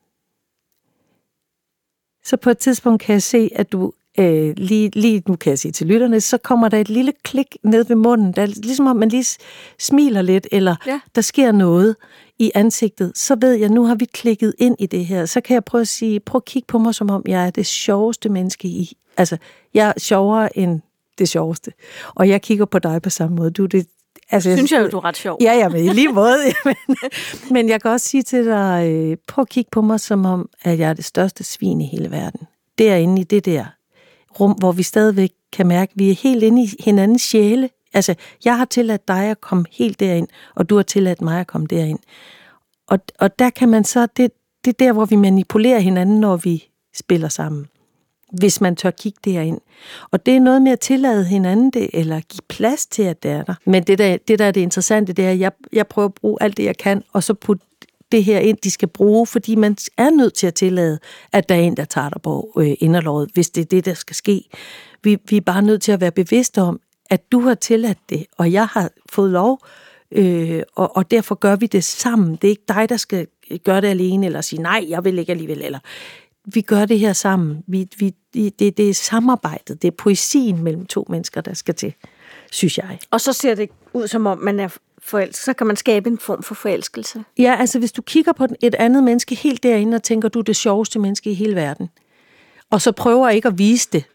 Så på et tidspunkt kan jeg se, at du, øh, lige, lige nu kan jeg sige til lytterne, så kommer der et lille klik ned ved munden, der er ligesom om man lige smiler lidt, eller Ja. der sker noget i ansigtet. Så ved jeg, nu har vi klikket ind i det her. Så kan jeg prøve at sige, prøv at kigge på mig, som om jeg er det sjoveste menneske i. Altså, jeg er sjovere end det sjoveste. Og jeg kigger på dig på samme måde. Du er det. Altså, Synes jeg jo, du er ret sjov. Ja, ja, men i lige måde. men, men jeg kan også sige til dig, øh, prøv at kigge på mig, som om, at jeg er det største svin i hele verden. Derinde i det der rum, hvor vi stadigvæk kan mærke, at vi er helt inde i hinandens sjæle. Altså, jeg har tilladt dig at komme helt derind, og du har tilladt mig at komme derind. Og, og der kan man så, det, det er der, hvor vi manipulerer hinanden, når vi spiller sammen. Hvis man tør kigge derind. Og det er noget med at tillade hinanden det, eller give plads til, at det er der. Men det der, det der er det interessante, det er, at jeg, jeg prøver at bruge alt det, jeg kan, og så putte det her ind, de skal bruge, fordi man er nødt til at tillade, at der er en, der tager dig på øh, inderlåret, hvis det er det, der skal ske. Vi, vi er bare nødt til at være bevidste om, at du har tilladt det, og jeg har fået lov, øh, og, og derfor gør vi det sammen. Det er ikke dig, der skal gøre det alene, eller sige, nej, jeg vil ikke alligevel, eller vi gør det her sammen. Vi, vi, det, det er samarbejdet, det er poesien mellem to mennesker, der skal til, synes jeg. Og så ser det ud, som om man er forelsket. Så kan man skabe en form for forelskelse. Ja, altså hvis du kigger på et andet menneske helt derinde, og tænker, du er det sjoveste menneske i hele verden, og så prøver ikke at vise det,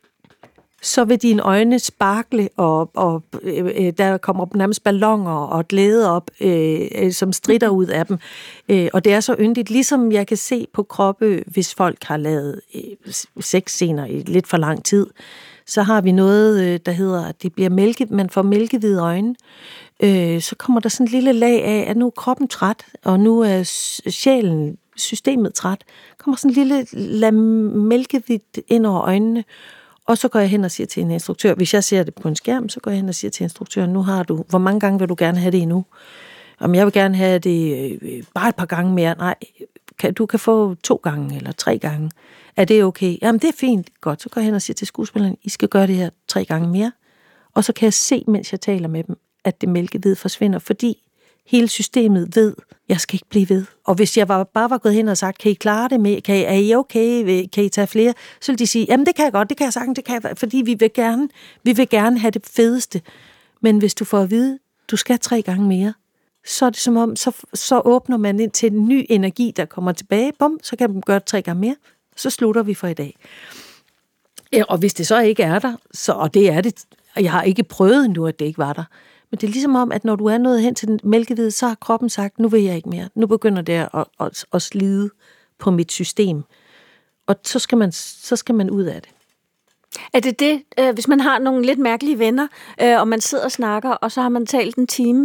så vil dine øjne sparkle, og, og øh, der kommer nærmest balloner og glæde op, øh, som stritter ud af dem. Øh, og det er så yndigt, ligesom jeg kan se på kroppe, hvis folk har lavet øh, sexscener i lidt for lang tid, så har vi noget, øh, der hedder, at det bliver mælke, man får mælkehvide øjne. Øh, så kommer der sådan et lille lag af, at nu er kroppen træt, og nu er sjælen, systemet træt. Kommer sådan et lille lag mælkehvidt ind over øjnene. Og så går jeg hen og siger til en instruktør, hvis jeg ser det på en skærm, så går jeg hen og siger til instruktøren, nu har du, hvor mange gange vil du gerne have det endnu? Om jeg vil gerne have det øh, bare et par gange mere. Nej, kan, du kan få to gange eller tre gange. Er det okay? Jamen det er fint. Godt, så går jeg hen og siger til skuespilleren, I skal gøre det her tre gange mere. Og så kan jeg se, mens jeg taler med dem, at det mælkehvide forsvinder, fordi hele systemet ved, jeg skal ikke blive ved. Og hvis jeg var, bare var gået hen og sagt, kan I klare det med, kan I, er I okay, kan I tage flere? Så ville de sige, jamen det kan jeg godt, det kan jeg sagtens, det kan jeg, fordi vi vil gerne, vi vil gerne have det fedeste. Men hvis du får at vide, du skal tre gange mere, så er det som om, så, så åbner man ind til en ny energi, der kommer tilbage, bum, så kan man gøre det tre gange mere, så slutter vi for i dag. Ja, og hvis det så ikke er der, så, og det er det, og jeg har ikke prøvet endnu, at det ikke var der, men det er ligesom om, at når du er nået hen til den mælkehvide, så har kroppen sagt, nu vil jeg ikke mere. Nu begynder det at, at, at slide på mit system. Og så skal man, så skal man ud af det. Er det det, øh, hvis man har nogle lidt mærkelige venner, øh, og man sidder og snakker, og så har man talt en time?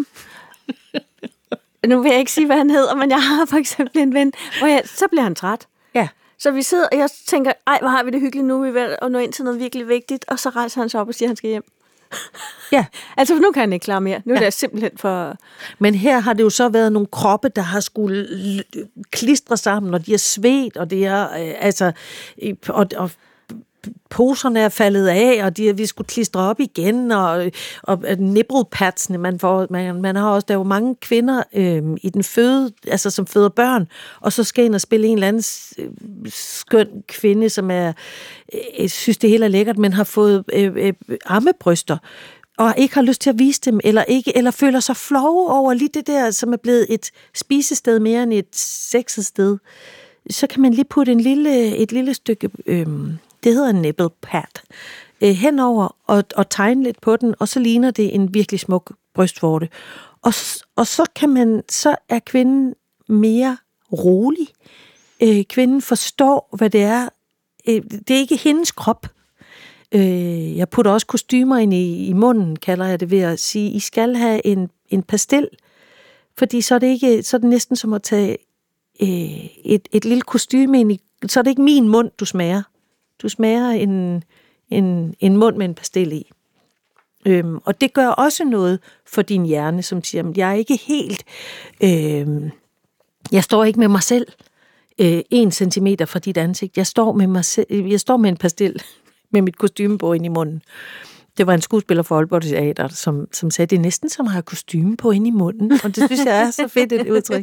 Nu vil jeg ikke sige, hvad han hedder, men jeg har for eksempel en ven, hvor jeg, så bliver han træt. Ja. Så vi sidder, og jeg tænker, ej, hvor har vi det hyggeligt nu, vi er ved at nå ind til noget virkelig vigtigt, og så rejser han sig op og siger, at han skal hjem. Ja. Altså, nu kan han ikke klare mere. Nu er Ja. det simpelthen for... Men her har det jo så været nogle kroppe, der har skulle klistre sammen, og de er svedt, og det er, øh, altså, og, og poserne er faldet af, og de, vi skulle klistre op igen, og, og nipplepadsene, man får, man, man har også, der er jo mange kvinder øh, i den føde, altså som føder børn, og så skal ind og spille en eller anden øh, skøn kvinde, som er, øh, synes det hele er lækkert, men har fået øh, øh, ammebryster, og ikke har lyst til at vise dem, eller, ikke, eller føler sig flove over lige det der, som er blevet et spisested mere end et sexet sted, så kan man lige putte en lille, et lille stykke... Øh, det hedder en nipple pad, øh, henover og, og tegne lidt på den, og så ligner det en virkelig smuk brystvorte. Og, og så kan man, så er kvinden mere rolig. Øh, kvinden forstår, hvad det er. Øh, det er ikke hendes krop. Øh, jeg putter også kostymer ind i, i munden, kalder jeg det ved at sige, I skal have en, en pastel, fordi så er det ikke, så er det næsten som at tage øh, et, et lille kostyme ind i, så er det ikke min mund, du smager. Du smager en, en, en mund med en pastel i. Øhm, og det gør også noget for din hjerne, som siger, jeg er ikke helt... Øhm, jeg står ikke med mig selv. øh, en centimeter fra dit ansigt. Jeg står med mig selv, jeg står med en pastil med mit kostyme på ind i munden. Det var en skuespiller fra Aalborg Teater, som, som sagde, det er næsten som at have kostyme på ind i munden. Og det synes jeg er så fedt et udtryk.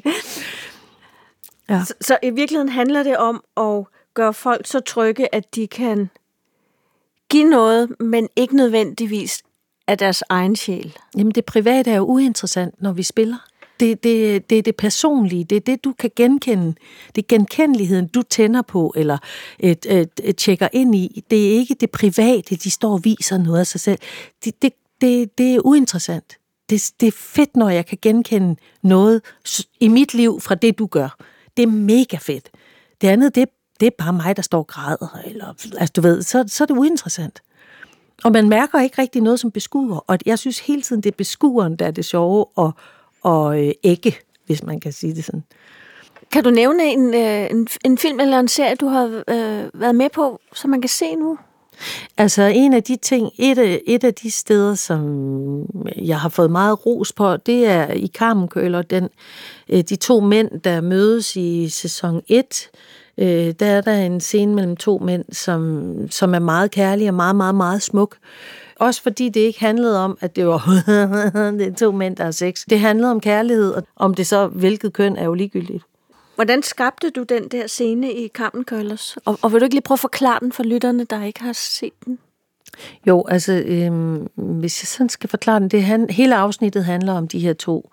Ja. Så, så i virkeligheden handler det om at gøre folk så trygge, at de kan give noget, men ikke nødvendigvis af deres egen sjæl. Jamen det private er jo uinteressant, når vi spiller. Det, det, det er det personlige, det er det, du kan genkende. Det er genkendeligheden, du tænder på, eller et, et, et tjekker ind i. Det er ikke det private, de står og viser noget af sig selv. Det, det, det, det er uinteressant. Det, det er fedt, når jeg kan genkende noget i mit liv fra det, du gør. Det er mega fedt. Det andet, det, det er bare mig, der står og græder. Eller, altså, du ved, så, så er det uinteressant. Og man mærker ikke rigtig noget som beskuer. Og jeg synes hele tiden, det er beskueren, der er det sjove og, og øh, ikke, hvis man kan sige det sådan. Kan du nævne en, øh, en, en film eller en serie, du har øh, været med på, som man kan se nu? Altså en af de ting, et af, et af de steder, som jeg har fået meget ros på, det er i Carmen-Køller, den, de to mænd, der mødes i sæson et. Der er der en scene mellem to mænd, som, som er meget kærlig og meget, meget, meget smuk. Også fordi det ikke handlede om, at det var det er to mænd, der er sex. Det handlede om kærlighed, og om det så hvilket køn er jo ligegyldigt. Hvordan skabte du den der scene i Carmen-Køllers? Og, og vil du ikke lige prøve at forklare den for lytterne, der ikke har set den? Jo, altså, øhm, hvis jeg sådan skal forklare den, det han, hele afsnittet handler om de her to.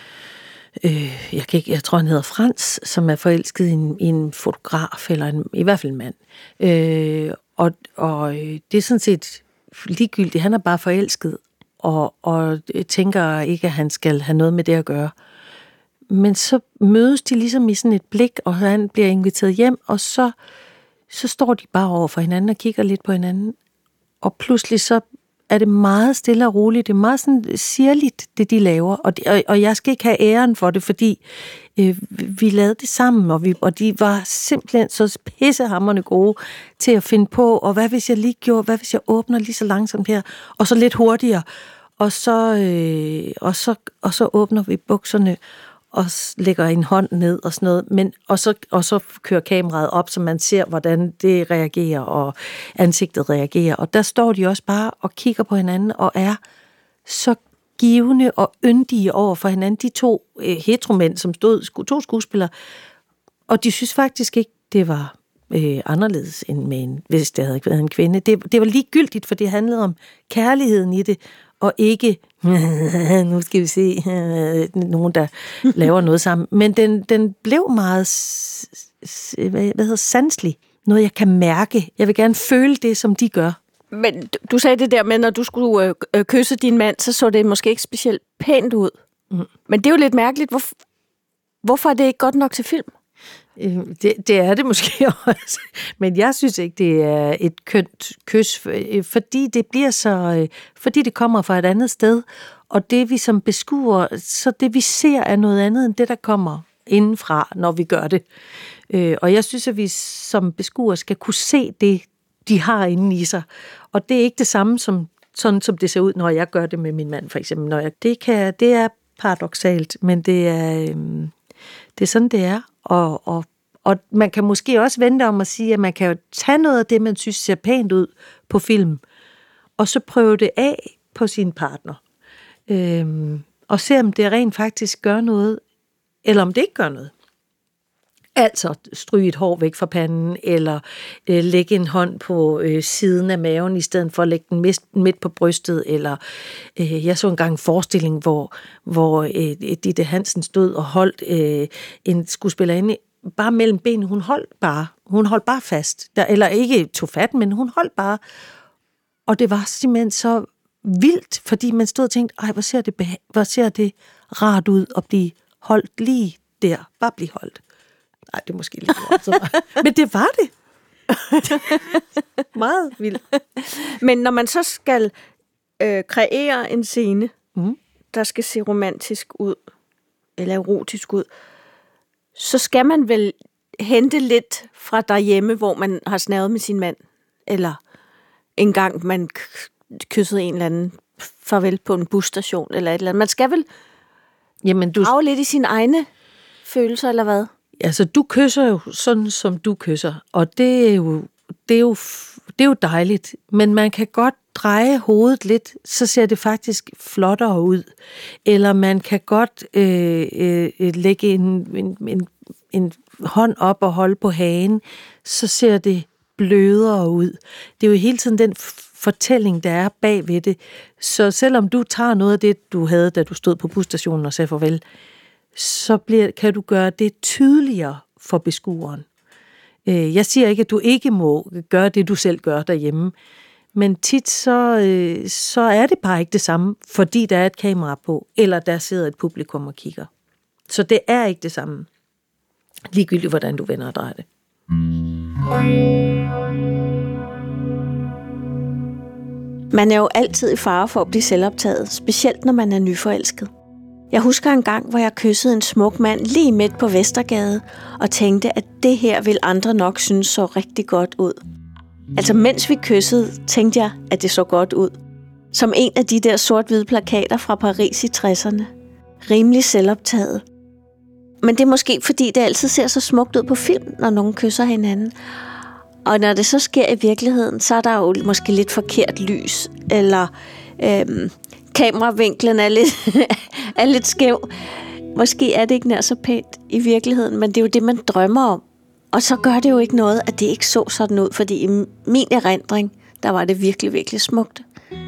Øh, jeg, kan ikke, jeg tror, han hedder Frans, som er forelsket i en, i en fotograf, eller en, i hvert fald en mand. Øh, og og det er sådan set ligegyldigt. Han er bare forelsket, og, og tænker ikke, at han skal have noget med det at gøre. Men så mødes de ligesom i sådan et blik, og han bliver inviteret hjem, og så, så står de bare over for hinanden og kigger lidt på hinanden. Og pludselig så er det meget stille og roligt. Det er meget sådan sirligt, det de laver. Og, de, og, og jeg skal ikke have æren for det, fordi øh, vi lavede det sammen, og, vi, og de var simpelthen så pissehamrende gode til at finde på, og hvad hvis jeg lige gjorde, hvad hvis jeg åbner lige så langsomt her, og så lidt hurtigere, og så, øh, og så, og så åbner vi bukserne, og lægger en hånd ned og sådan noget, men, og, så, og så kører kameraet op, så man ser, hvordan det reagerer, og ansigtet reagerer. Og der står de også bare og kigger på hinanden, og er så givende og yndige over for hinanden. De to øh, heteromænd, som stod, to skuespillere, og de synes faktisk ikke, det var øh, anderledes, end med en, hvis det havde været en kvinde. Det, det var ligegyldigt, for det handlede om kærligheden i det, og ikke, nu skal vi se, nogen, der laver noget sammen. Men den, den blev meget, hvad hedder, sanselig. Noget, jeg kan mærke. Jeg vil gerne føle det, som de gør. Men du sagde det der med, når du skulle øh, kysse din mand, så så det måske ikke specielt pænt ud. Mm. Men det er jo lidt mærkeligt. Hvor, hvorfor er det ikke godt nok til film? Det, det er det måske også, men jeg synes ikke, det er et kønt kys, fordi det bliver så, fordi det kommer fra et andet sted, og det vi som beskuer, så det vi ser er noget andet end det, der kommer indenfra, når vi gør det. Og jeg synes, at vi som beskuer skal kunne se det, de har inde i sig, og det er ikke det samme som sådan, som det ser ud, når jeg gør det med min mand, for eksempel. Når jeg, det, kan, det er paradoksalt, men det er, det er sådan, det er. Og, og, og man kan måske også vente om at sige, at man kan jo tage noget af det, man synes ser pænt ud på film, og så prøve det af på sin partner. Øhm, og se, om det rent faktisk gør noget, eller om det ikke gør noget. Altså stryge et hår væk fra panden, eller øh, lægge en hånd på øh, siden af maven, i stedet for at lægge den midt, midt på brystet. Eller øh, jeg så engang en forestilling, hvor, hvor øh, Ditte Hansen stod og holdt øh, en skuespillerinde bare mellem benene. Hun holdt bare, hun holdt bare fast. Der, eller ikke tog fat, men hun holdt bare. Og det var simpelthen så vildt, fordi man stod og tænkte, ej, hvor ser det, hvor ser det rart ud at blive holdt lige der. Bare blive holdt. Nej, det er måske lidt meget. Men det var det. Meget vildt. Men når man så skal øh, kreere en scene, mm. der skal se romantisk ud, eller erotisk ud, så skal man vel hente lidt fra derhjemme, hvor man har snavet med sin mand, eller en gang man kyssede en eller anden farvel på en busstation, eller et eller andet. Man skal vel Jamen, du... af lidt i sine egne følelser, eller hvad? altså, du kysser jo sådan, som du kysser, og det er jo, det er jo, det er jo dejligt, men man kan godt dreje hovedet lidt, så ser det faktisk flottere ud. Eller man kan godt øh, øh, lægge en, en, en, en hånd op og holde på hagen, så ser det blødere ud. Det er jo hele tiden den fortælling, der er bag ved det. Så selvom du tager noget af det, du havde, da du stod på busstationen og sagde farvel, så bliver, kan du gøre det tydeligere for beskueren. Jeg siger ikke, at du ikke må gøre det, du selv gør derhjemme, men tit så, så er det bare ikke det samme, fordi der er et kamera på, eller der sidder et publikum og kigger. Så det er ikke det samme, ligegyldigt hvordan du vender og drejer det. Man er jo altid i fare for at blive selvoptaget, specielt når man er nyforelsket. Jeg husker en gang, hvor jeg kyssede en smuk mand lige midt på Vestergade, og tænkte, at det her vil andre nok synes så rigtig godt ud. Altså mens vi kyssede, tænkte jeg, at det så godt ud. Som en af de der sort-hvide plakater fra Paris i tresserne. Rimelig selvoptaget. Men det er måske, fordi det altid ser så smukt ud på film, når nogen kysser hinanden. Og når det så sker i virkeligheden, så er der jo måske lidt forkert lys, eller øhm, kameravinklen er lidt, er lidt skæv. Måske er det ikke nær så pænt i virkeligheden, men det er jo det, man drømmer om. Og så gør det jo ikke noget, at det ikke så sådan ud, fordi i min erindring, der var det virkelig, virkelig smukt.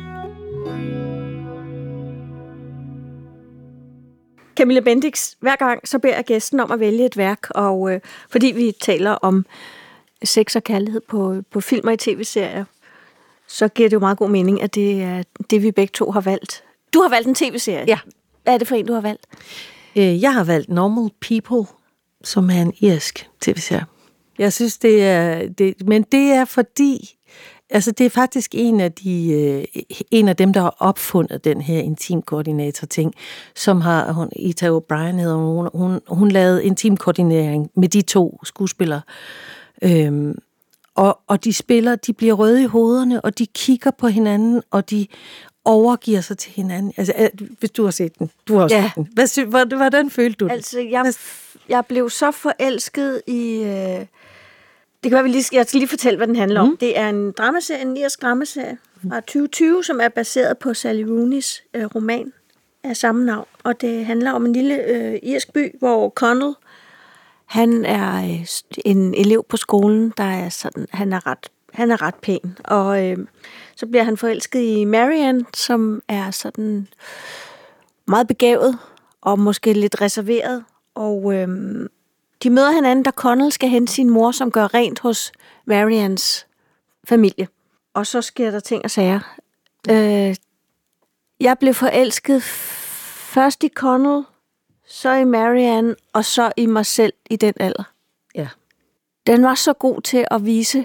Camilla Bendix, hver gang så beder jeg gæsten om at vælge et værk, og øh, fordi vi taler om sex og kærlighed på, på film og i tv-serier, så giver det jo meget god mening, at det er det, vi begge to har valgt. Du har valgt en tv-serie. Ja. Hvad er det for en, du har valgt? Jeg har valgt Normal People, som er en irsk tv-serie. Jeg synes, det er... Det, men det er fordi... Altså, det er faktisk en af, de, øh, en af dem, der har opfundet den her intimkoordinator-ting, som har... Hun, Ita O'Brien hedder hun. Hun, hun lavede intimkoordinering med de to skuespillere. Øhm, og, og de spiller, de bliver røde i hovederne, og de kigger på hinanden, og de overgiver sig til hinanden. Altså, hvis du har set den. Du har også Ja. set den. Hvad, hvordan følte du det? Altså, jeg, jeg blev så forelsket i... Øh, det kan være, vi lige, jeg skal lige fortælle, hvad den handler mm. om. Det er en dramaserie, en irsk dramaserie fra tyve tyve, som er baseret på Sally Rooney's øh, roman af samme navn. Og det handler om en lille øh, irsk by, hvor Connell, han er øh, en elev på skolen, der er sådan, han er ret, han er ret pæn. Og øh, så bliver han forelsket i Marianne, som er sådan meget begavet og måske lidt reserveret. Og øh, de møder hinanden, da Connell skal hente sin mor, som gør rent hos Mariannes familie. Og så sker der ting og sager. Øh, jeg blev forelsket først i Connell, så i Marianne, og så i mig selv i den alder. Ja. Den var så god til at vise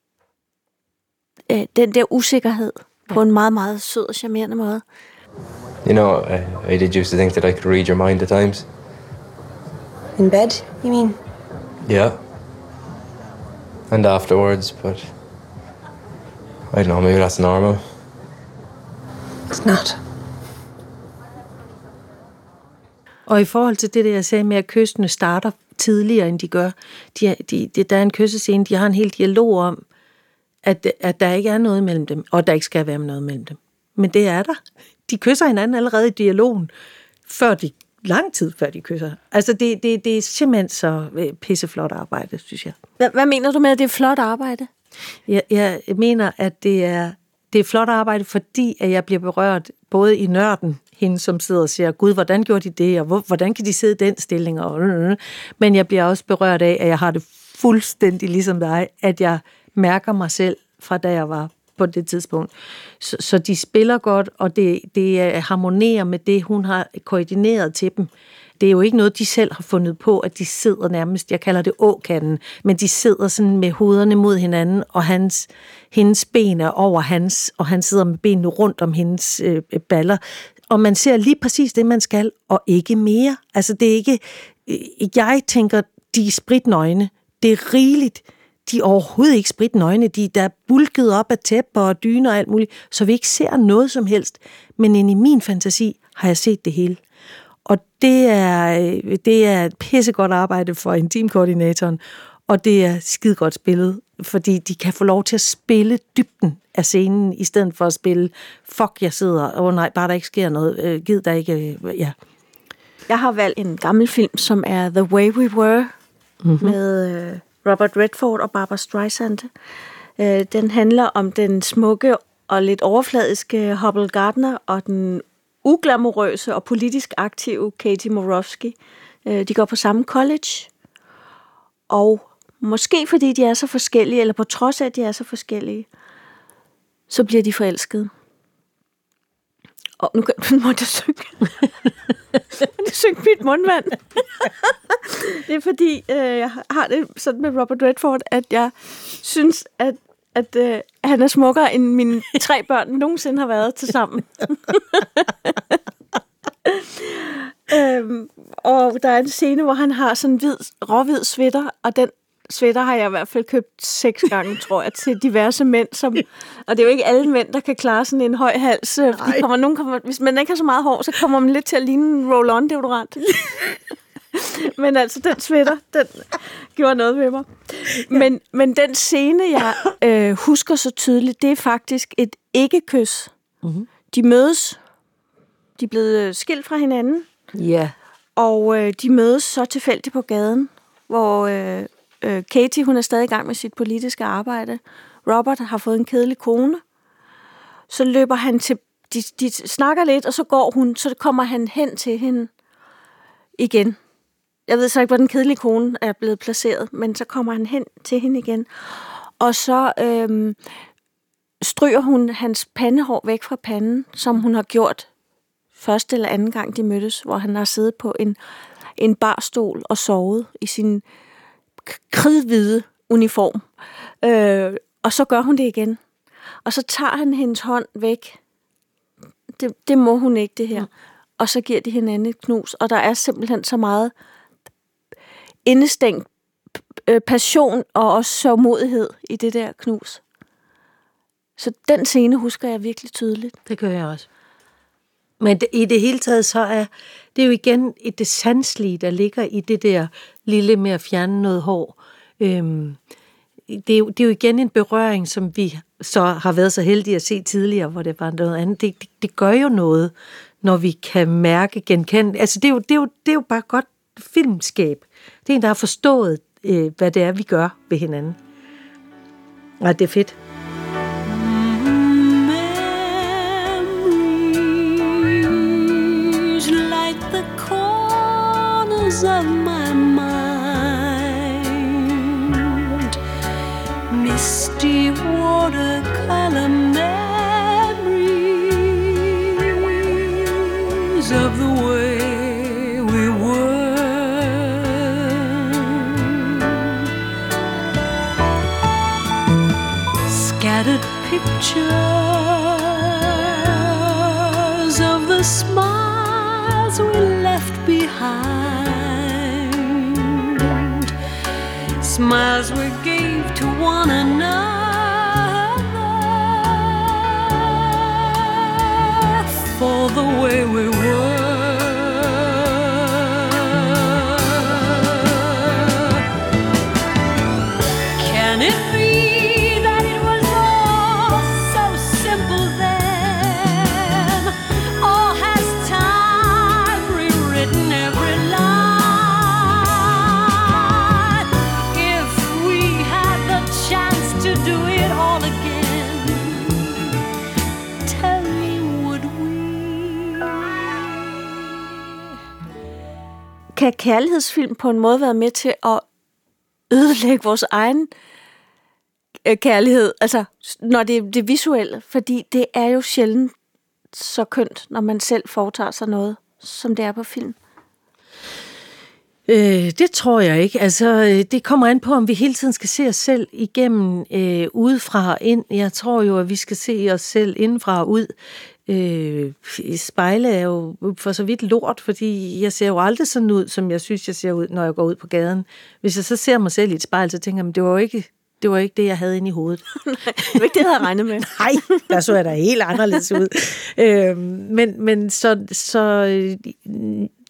øh, den der usikkerhed ja. på en meget, meget sød og charmerende måde. You know, I, I did used to think that I could read your mind at times. In bed, you mean? Yeah. And afterwards, but I don't know, maybe that's normal. It's not. Og i forhold til det, der jeg sagde med, at kyssene starter tidligere, end de gør. De, de, de, der er en kyssescene, de har en hel dialog om, at, at der ikke er noget mellem dem, og der ikke skal være noget mellem dem. Men det er der. De kysser hinanden allerede i dialogen, før de, lang tid før de kysser. Altså, det, det, det er simpelthen så pisseflot arbejde, synes jeg. Hvad, hvad mener du med, at det er flot arbejde? Jeg, jeg mener, at det er, det er flot arbejde, fordi at jeg bliver berørt både i nørden, hende som sidder og siger, gud, hvordan gjorde de det, og hvor, hvordan kan de sidde i den stilling? Og, øh, øh. Men jeg bliver også berørt af, at jeg har det fuldstændig ligesom dig, at jeg mærker mig selv fra da jeg var på det tidspunkt. Så, så de spiller godt, og det, det harmonerer med det, hun har koordineret til dem. Det er jo ikke noget, de selv har fundet på, at de sidder nærmest, jeg kalder det åkanden, men de sidder sådan med hovederne mod hinanden, og hans, hendes ben er over hans, og han sidder med benene rundt om hendes øh, baller. Og man ser lige præcis det, man skal, og ikke mere. Altså, det er ikke... Jeg tænker, de er spritnøgne. Det er rigeligt. De er overhovedet ikke spritnøgne. De der er bulket op af tæpper og dyner og alt muligt, så vi ikke ser noget som helst. Men inde i min fantasi har jeg set det hele. og det er, det er et pissegodt arbejde for intimkoordinatoren, og det er skide godt spillet, fordi de kan få lov til at spille dybden af scenen, i stedet for at spille, fuck, jeg sidder, åh oh, nej, bare der ikke sker noget, øh, gid der ikke, øh, ja. Jeg har valgt en gammel film, som er The Way We Were, mm-hmm. med øh, Robert Redford og Barbra Streisand. Øh, den handler om den smukke og lidt overfladiske Hubble Gardner og den uglamorøse og politisk aktive Katie Morofsky. Øh, de går på samme college, og måske fordi de er så forskellige, eller på trods af, at de er så forskellige, så bliver de forelskede. Og nu må jeg synge. Jeg synge mit mundvand. Det er fordi, øh, jeg har det sådan med Robert Redford, at jeg synes, at, at øh, han er smukkere, end mine tre børn nogensinde har været til sammen. øhm, og der er en scene, hvor han har sådan en hvid, råhvid sweater, og den sweater har jeg i hvert fald købt seks gange, tror jeg, til diverse mænd. Som, og det er jo ikke alle mænd, der kan klare sådan en høj hals. Kommer, nogen kommer, hvis man ikke har så meget hår, så kommer man lidt til at ligne en roll-on-deodorant. Men altså, den sweater, den gjorde noget ved mig. Men, men den scene, jeg øh, husker så tydeligt, det er faktisk et ikke-kys. Mm-hmm. De mødes. De er blevet skilt fra hinanden. Ja. Yeah. Og øh, de mødes så tilfældigt på gaden, hvor øh, øh, Katie, hun er stadig i gang med sit politiske arbejde. Robert har fået en kedelig kone. Så løber han til... De, de snakker lidt, og så går hun, så kommer han hen til hende igen. Jeg ved så ikke, hvor den kedelige kone er blevet placeret, men så kommer han hen til hende igen. Og så øhm, stryger hun hans pandehår væk fra panden, som hun har gjort første eller anden gang, de mødtes, hvor han har siddet på en, en barstol og sovet i sin kridhvide uniform. Øh, og så gør hun det igen. Og så tager han hendes hånd væk. Det, det må hun ikke, det her. Mm. Og så giver de hinanden et knus. Og der er simpelthen så meget indestængt passion og også sørgmodighed i det der knus. Så den scene husker jeg virkelig tydeligt. Det gør jeg også. Men det, i det hele taget, så er det er jo igen et det sanselige, der ligger i det der lille med at fjerne noget hår. Øhm, det, er jo, det er jo igen en berøring, som vi så har været så heldige at se tidligere, hvor det var noget andet. Det, det, det gør jo noget, når vi kan mærke, genkende. Altså det er jo, det er jo, det er jo bare godt filmskab. Det er en, der har forstået, øh, hvad det er, vi gør ved hinanden. Og det er fedt. Of my mind, misty watercolor memories of the way we were, scattered pictures of the smiles we left behind, smiles we gave to one another for the way we were. Can it be that it was all so simple then? Or has time rewritten every line? Kan kærlighedsfilm på en måde være med til at ødelægge vores egen kærlighed, altså når det er det visuelle, fordi det er jo sjældent så kønt, når man selv foretager sig noget, som det er på film? Øh, det tror jeg ikke. Altså, det kommer an på, om vi hele tiden skal se os selv igennem øh, udefra og ind. Jeg tror jo, at vi skal se os selv indenfra og ud. Øh, spejle er jo for så vidt lort, fordi jeg ser jo aldrig sådan ud, som jeg synes, jeg ser ud, når jeg går ud på gaden. Hvis jeg så ser mig selv i et spejl, så tænker jeg, det var jo ikke det, var ikke det jeg havde inde i hovedet. Nej, det var ikke det, jeg havde regnet med. Nej, der så jeg da helt anderledes ud. øh, men, men så, så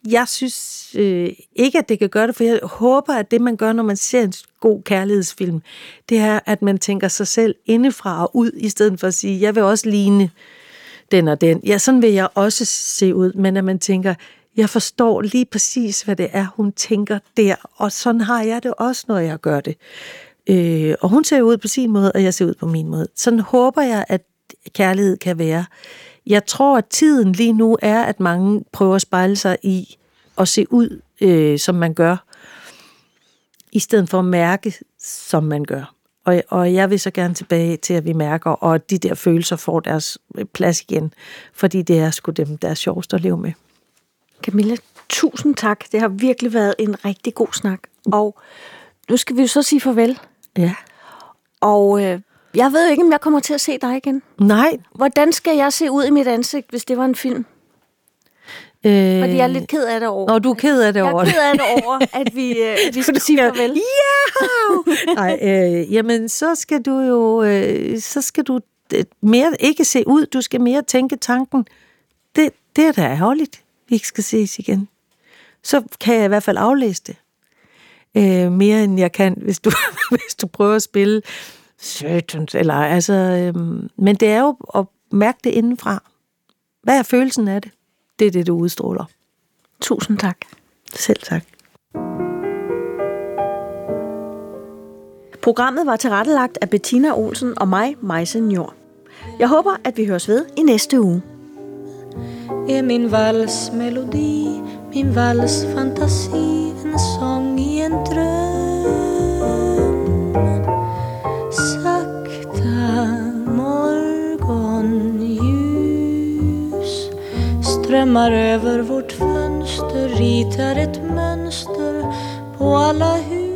jeg synes øh, ikke, at det kan gøre det, for jeg håber, at det, man gør, når man ser en god kærlighedsfilm, det er, at man tænker sig selv indefra og ud, i stedet for at sige, jeg vil også ligne den og den. Ja, sådan vil jeg også se ud, men at man tænker, jeg forstår lige præcis, hvad det er, hun tænker der, og sådan har jeg det også, når jeg gør det. Øh, og hun ser ud på sin måde, og jeg ser ud på min måde. Sådan håber jeg, at kærlighed kan være. Jeg tror, at tiden lige nu er, at mange prøver at spejle sig i at se ud, øh, som man gør, i stedet for at mærke, som man gør. Og, og jeg vil så gerne tilbage til, at vi mærker, og at de der følelser får deres plads igen, fordi det er sgu dem, der er sjovest at leve med. Camilla, tusind tak. Det har virkelig været en rigtig god snak. Og nu skal vi jo så sige farvel. Ja. Og øh, jeg ved jo ikke, om jeg kommer til at se dig igen. Nej. Hvordan skal jeg se ud i mit ansigt, hvis det var en film? Øh... Fordi jeg er lidt ked af det over. Nå, du er ked af det over Jeg er ked af det over, at vi, øh, vi skal sige farvel. Ja! Nej, øh, jamen så skal du jo øh, så skal du mere ikke se ud, du skal mere tænke tanken. Det, det er da ærgerligt, vi ikke skal ses igen. Så kan jeg i hvert fald aflæse det. Øh, mere end jeg kan, hvis du, hvis du prøver at spille søtens, eller altså, øh, men det er jo at mærke det indenfra. Hvad er følelsen af det? Det er det, du udstråler. Tusind tak. Selv tak. Programmet var tilrettelagt af Bettina Olsen og mig, Maise Njord. Jeg håber, at vi høres ved i næste uge. Är min valsmelodi, min valsfantasi, en sång i en dröm. Sakta morgonljus strömmar över vårt fönster, ritar ett mönster på alla hus.